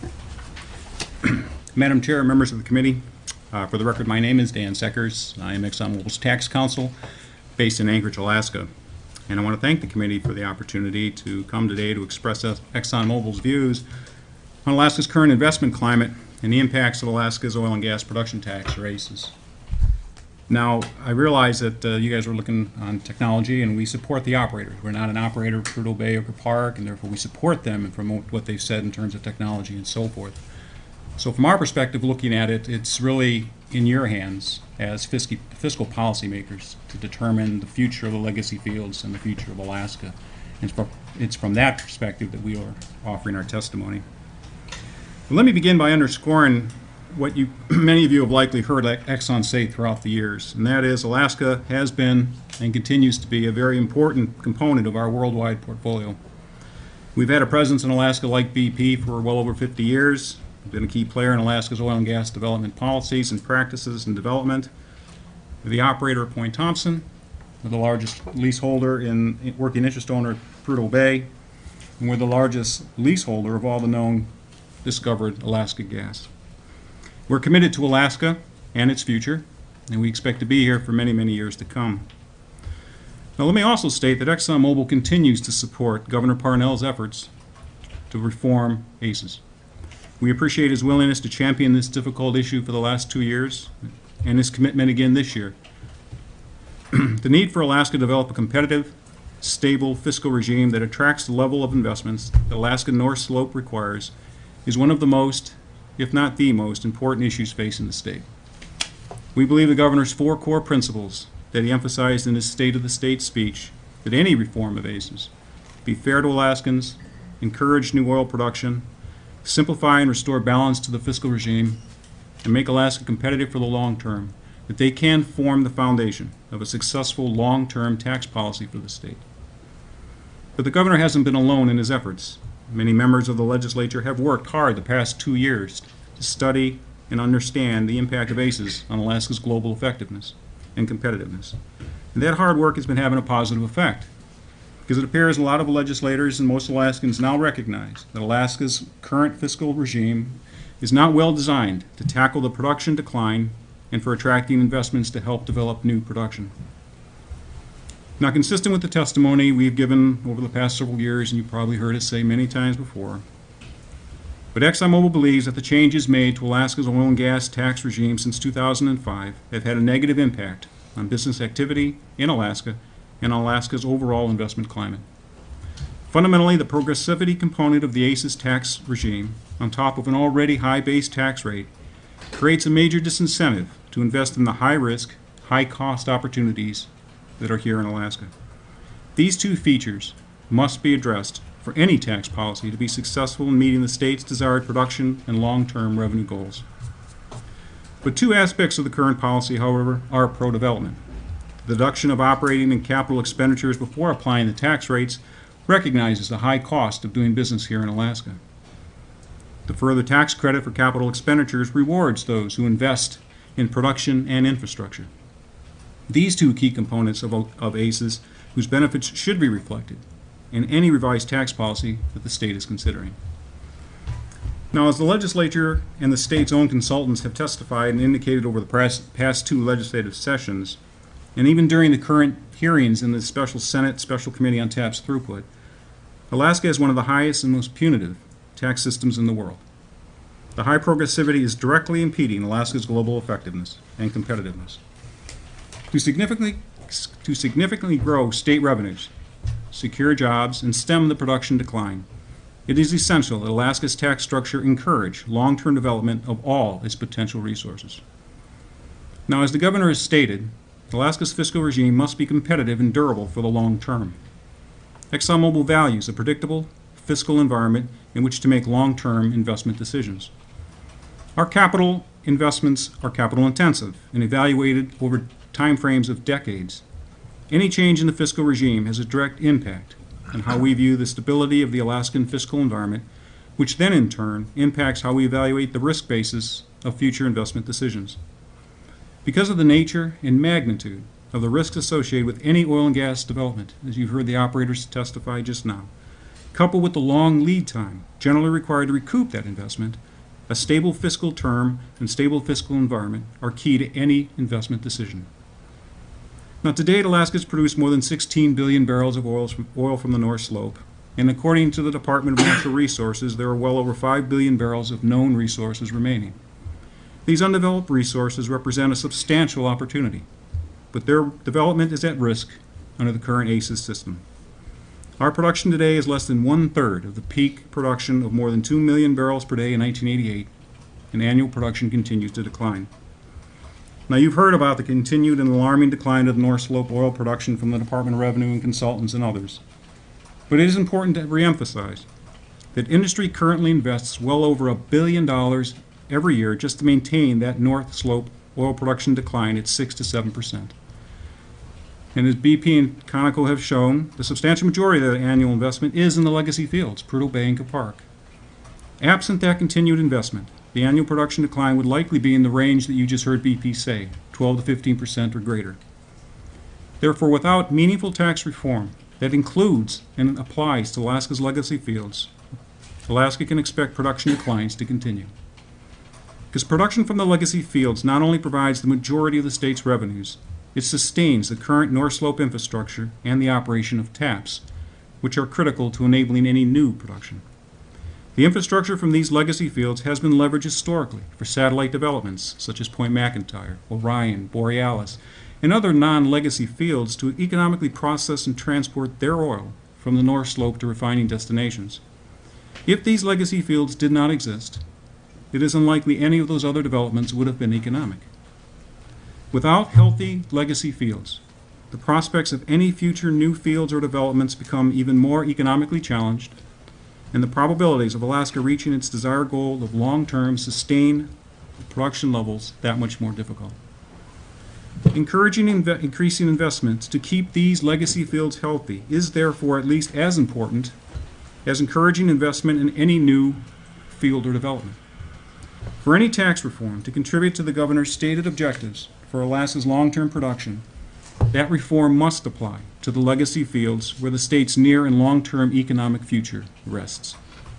Madam Chair, members of the committee, for the record, my name is Dan Seckers. I am ExxonMobil's tax counsel based in Anchorage, Alaska. And I want to thank the committee for the opportunity to come today to express ExxonMobil's views on Alaska's current investment climate and the impacts of Alaska's oil and gas production tax raises. Now, I realize that you guys are looking on technology, and we support the operators. We're not an operator of Prudhoe Bay or Park, and therefore we support them and promote what they've said in terms of technology and so forth. So from our perspective, looking at it, it's really in your hands as fiscal policymakers to determine the future of the legacy fields and the future of Alaska. It's from that perspective that we are offering our testimony. But let me begin by underscoring what many of you have likely heard Exxon say throughout the years, and that is Alaska has been and continues to be a very important component of our worldwide portfolio. We've had a presence in Alaska like BP for well over 50 years. We've been a key player in Alaska's oil and gas development policies and practices and development. We're the operator of Point Thompson. We're the largest leaseholder in working interest owner at Prudhoe Bay, and we're the largest leaseholder of all the known discovered Alaska gas. We're committed to Alaska and its future, and we expect to be here for many, many years to come. Now, let me also state that ExxonMobil continues to support Governor Parnell's efforts to reform ACES. We appreciate his willingness to champion this difficult issue for the last 2 years and his commitment again this year. The need for Alaska to develop a competitive, stable fiscal regime that attracts the level of investments the Alaska North Slope requires is one of the most, if not the most, important issues facing the state. We believe the governor's 4 core principles that he emphasized in his State of the State speech, that any reform of ACES be fair to Alaskans, encourage new oil production, simplify and restore balance to the fiscal regime, and make Alaska competitive for the long term, that they can form the foundation of a successful long-term tax policy for the state. But the governor hasn't been alone in his efforts. Many members of the legislature have worked hard the past 2 years to study and understand the impact of ACES on Alaska's global effectiveness and competitiveness. And that hard work has been having a positive effect, because it appears a lot of legislators and most Alaskans now recognize that Alaska's current fiscal regime is not well designed to tackle the production decline and for attracting investments to help develop new production. Now, consistent with the testimony we've given over the past several years, and you've probably heard us say many times before, but ExxonMobil believes that the changes made to Alaska's oil and gas tax regime since 2005 have had a negative impact on business activity in Alaska and on Alaska's overall investment climate. Fundamentally, the progressivity component of the ACES tax regime, on top of an already high base tax rate, creates a major disincentive to invest in the high-risk, high-cost opportunities that are here in Alaska. These 2 features must be addressed for any tax policy to be successful in meeting the state's desired production and long-term revenue goals. But 2 aspects of the current policy, however, are pro-development. The deduction of operating and capital expenditures before applying the tax rates recognizes the high cost of doing business here in Alaska. The further tax credit for capital expenditures rewards those who invest in production and infrastructure. These 2 key components of ACES, whose benefits should be reflected in any revised tax policy that the state is considering. Now, as the legislature and the state's own consultants have testified and indicated over the past 2 legislative sessions, and even during the current hearings in the Senate Special Committee on Tax Throughput, Alaska has one of the highest and most punitive tax systems in the world. The high progressivity is directly impeding Alaska's global effectiveness and competitiveness. To significantly grow state revenues, secure jobs, and stem the production decline, it is essential that Alaska's tax structure encourage long-term development of all its potential resources. Now, as the governor has stated, Alaska's fiscal regime must be competitive and durable for the long term. ExxonMobil values a predictable fiscal environment in which to make long-term investment decisions. Our capital investments are capital intensive and evaluated over timeframes of decades. Any change in the fiscal regime has a direct impact on how we view the stability of the Alaskan fiscal environment, which then in turn impacts how we evaluate the risk basis of future investment decisions. Because of the nature and magnitude of the risks associated with any oil and gas development, as you've heard the operators testify just now, coupled with the long lead time generally required to recoup that investment, a stable fiscal term and stable fiscal environment are key to any investment decision. Now, to date, Alaska has produced more than 16 billion barrels of oil from the North Slope, and according to the Department of Natural Resources, there are well over 5 billion barrels of known resources remaining. These undeveloped resources represent a substantial opportunity, but their development is at risk under the current ACES system. Our production today is less than 1/3 of the peak production of more than 2 million barrels per day in 1988, and annual production continues to decline. Now, you've heard about the continued and alarming decline of the North Slope oil production from the Department of Revenue and consultants and others. But it is important to reemphasize that industry currently invests well over $1 billion every year just to maintain that North Slope oil production decline at 6 to 7%. And as BP and Conoco have shown, the substantial majority of that annual investment is in the legacy fields, Prudhoe Bay and Kuparuk. Absent that continued investment, the annual production decline would likely be in the range that you just heard BP say, 12 to 15% or greater. Therefore, without meaningful tax reform that includes and applies to Alaska's legacy fields, Alaska can expect production declines to continue. Because production from the legacy fields not only provides the majority of the state's revenues, it sustains the current North Slope infrastructure and the operation of TAPS, which are critical to enabling any new production. The infrastructure from these legacy fields has been leveraged historically for satellite developments such as Point McIntyre, Orion, Borealis, and other non-legacy fields to economically process and transport their oil from the North Slope to refining destinations. If these legacy fields did not exist, it is unlikely any of those other developments would have been economic. Without healthy legacy fields, the prospects of any future new fields or developments become even more economically challenged, and the probabilities of Alaska reaching its desired goal of long-term sustained production levels that much more difficult. Encouraging increasing investments to keep these legacy fields healthy is therefore at least as important as encouraging investment in any new field or development. For any tax reform to contribute to the governor's stated objectives for Alaska's long-term production, that reform must apply to the legacy fields where the state's near and long-term economic future rests.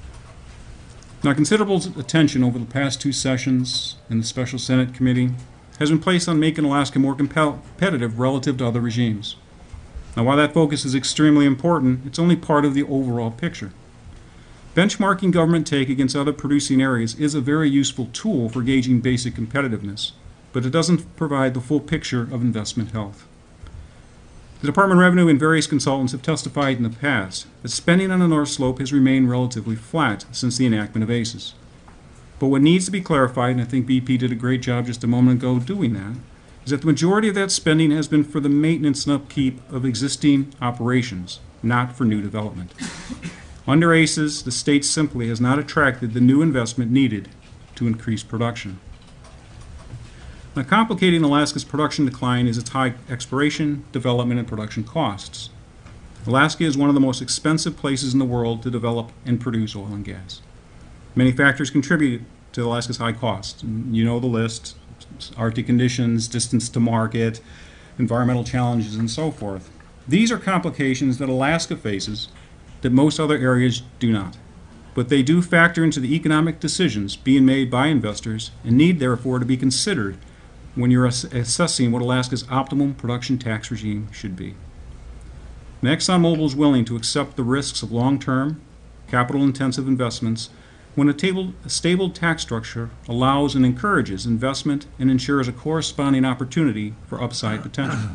Now, considerable attention over the past two sessions in the Special Senate Committee has been placed on making Alaska more competitive relative to other regimes. Now, while that focus is extremely important, it's only part of the overall picture. Benchmarking government take against other producing areas is a very useful tool for gauging basic competitiveness, but it doesn't provide the full picture of investment health. The Department of Revenue and various consultants have testified in the past that spending on the North Slope has remained relatively flat since the enactment of ACES. But what needs to be clarified, and I think BP did a great job just a moment ago doing that, is that the majority of that spending has been for the maintenance and upkeep of existing operations, not for new development. Under ACES, the state simply has not attracted the new investment needed to increase production. Now, complicating Alaska's production decline is its high exploration, development, and production costs. Alaska is one of the most expensive places in the world to develop and produce oil and gas. Many factors contribute to Alaska's high costs. You know the list: Arctic conditions, distance to market, environmental challenges, and so forth. These are complications that Alaska faces that most other areas do not. But they do factor into the economic decisions being made by investors and need, therefore, to be considered when you're assessing what Alaska's optimum production tax regime should be. And ExxonMobil is willing to accept the risks of long-term, capital-intensive investments when a stable tax structure allows and encourages investment and ensures a corresponding opportunity for upside potential.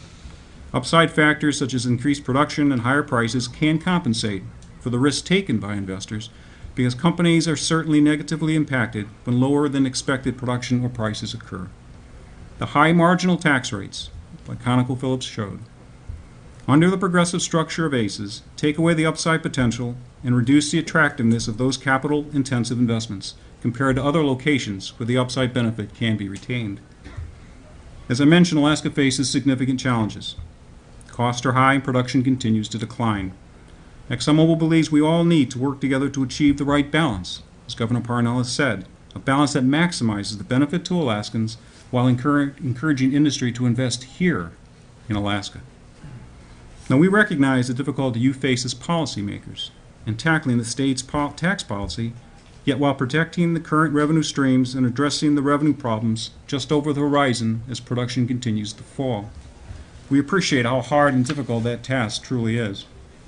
Upside factors such as increased production and higher prices can compensate for the risks taken by investors because companies are certainly negatively impacted when lower than expected production or prices occur. The high marginal tax rates, like ConocoPhillips showed, under the progressive structure of ACES, take away the upside potential and reduce the attractiveness of those capital-intensive investments compared to other locations where the upside benefit can be retained. As I mentioned, Alaska faces significant challenges. Costs are high and production continues to decline. ExxonMobil believes we all need to work together to achieve the right balance, as Governor Parnell has said, a balance that maximizes the benefit to Alaskans while encouraging industry to invest here in Alaska. Now, we recognize the difficulty you face as policymakers in tackling the state's tax policy, yet while protecting the current revenue streams and addressing the revenue problems just over the horizon as production continues to fall. We appreciate how hard and difficult that task truly is.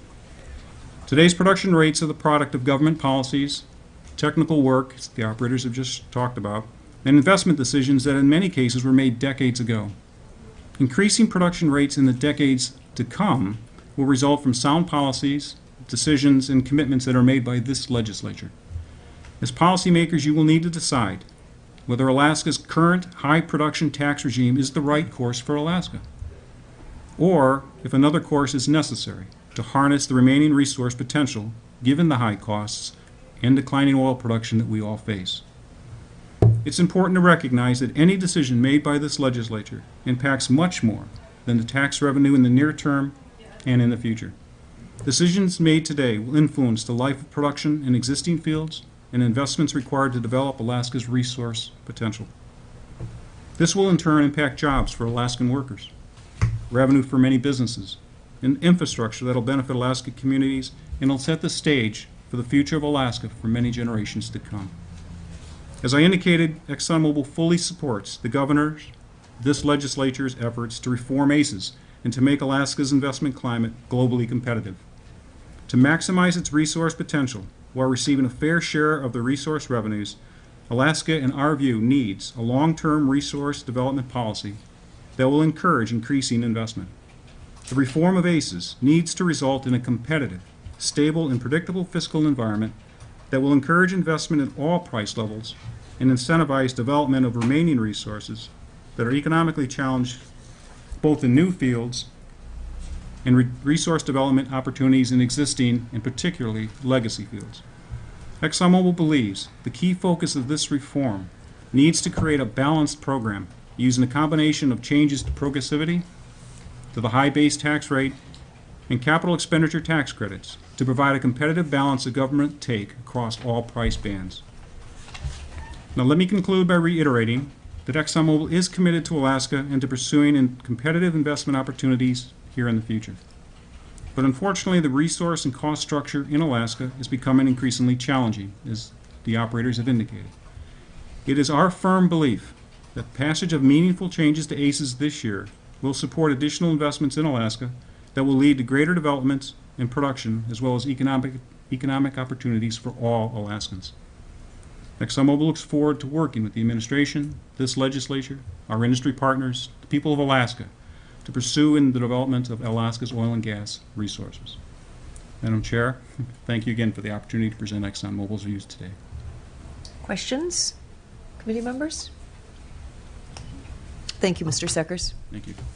Today's production rates are the product of government policies, technical work, as the operators have just talked about, and investment decisions that in many cases were made decades ago. Increasing production rates in the decades to come will result from sound policies, decisions, and commitments that are made by this legislature. As policymakers, you will need to decide whether Alaska's current high production tax regime is the right course for Alaska, or if another course is necessary to harness the remaining resource potential given the high costs and declining oil production that we all face. It's important to recognize that any decision made by this legislature impacts much more than the tax revenue in the near term and in the future. Decisions made today will influence the life of production in existing fields and investments required to develop Alaska's resource potential. This will in turn impact jobs for Alaskan workers, revenue for many businesses, and infrastructure that will benefit Alaska communities and will set the stage for the future of Alaska for many generations to come. As I indicated, ExxonMobil fully supports the governor's, this legislature's efforts to reform ACES and to make Alaska's investment climate globally competitive. To maximize its resource potential while receiving a fair share of the resource revenues, Alaska, in our view, needs a long-term resource development policy that will encourage increasing investment. The reform of ACES needs to result in a competitive, stable, and predictable fiscal environment that will encourage investment at all price levels and incentivize development of remaining resources that are economically challenged both in new fields and resource development opportunities in existing and particularly legacy fields. ExxonMobil believes the key focus of this reform needs to create a balanced program using a combination of changes to progressivity, to the high base tax rate, and capital expenditure tax credits to provide a competitive balance of government take across all price bands. Now let me conclude by reiterating that ExxonMobil is committed to Alaska and to pursuing competitive investment opportunities here in the future. But unfortunately, the resource and cost structure in Alaska is becoming increasingly challenging, as the operators have indicated. It is our firm belief that passage of meaningful changes to ACES this year will support additional investments in Alaska that will lead to greater developments and production, as well as economic opportunities for all Alaskans. ExxonMobil looks forward to working with the administration, this legislature, our industry partners, the people of Alaska, to pursue in the development of Alaska's oil and gas resources. Madam Chair, thank you again for the opportunity to present ExxonMobil's views today. Questions? Committee members? Thank you, Mr. Seckers. Thank you.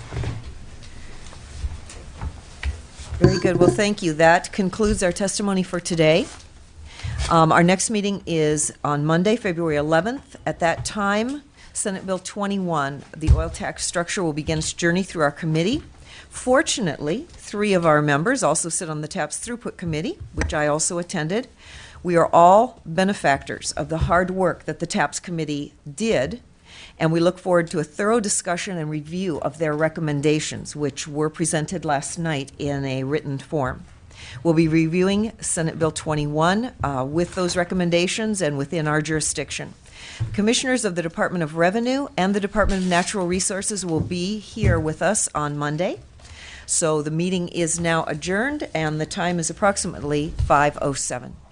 Very good. Well, thank you. That concludes our testimony for today. Our next meeting is on Monday, February 11th. At that time, Senate Bill 21, the oil tax structure, will begin its journey through our committee. Fortunately, 3 of our members also sit on the TAPS Throughput Committee, which I also attended. We are all benefactors of the hard work that the TAPS Committee did, and we look forward to a thorough discussion and review of their recommendations, which were presented last night in a written form. We'll be reviewing Senate Bill 21 with those recommendations and within our jurisdiction. Commissioners of the Department of Revenue and the Department of Natural Resources will be here with us on Monday. So the meeting is now adjourned, and the time is approximately 5:07.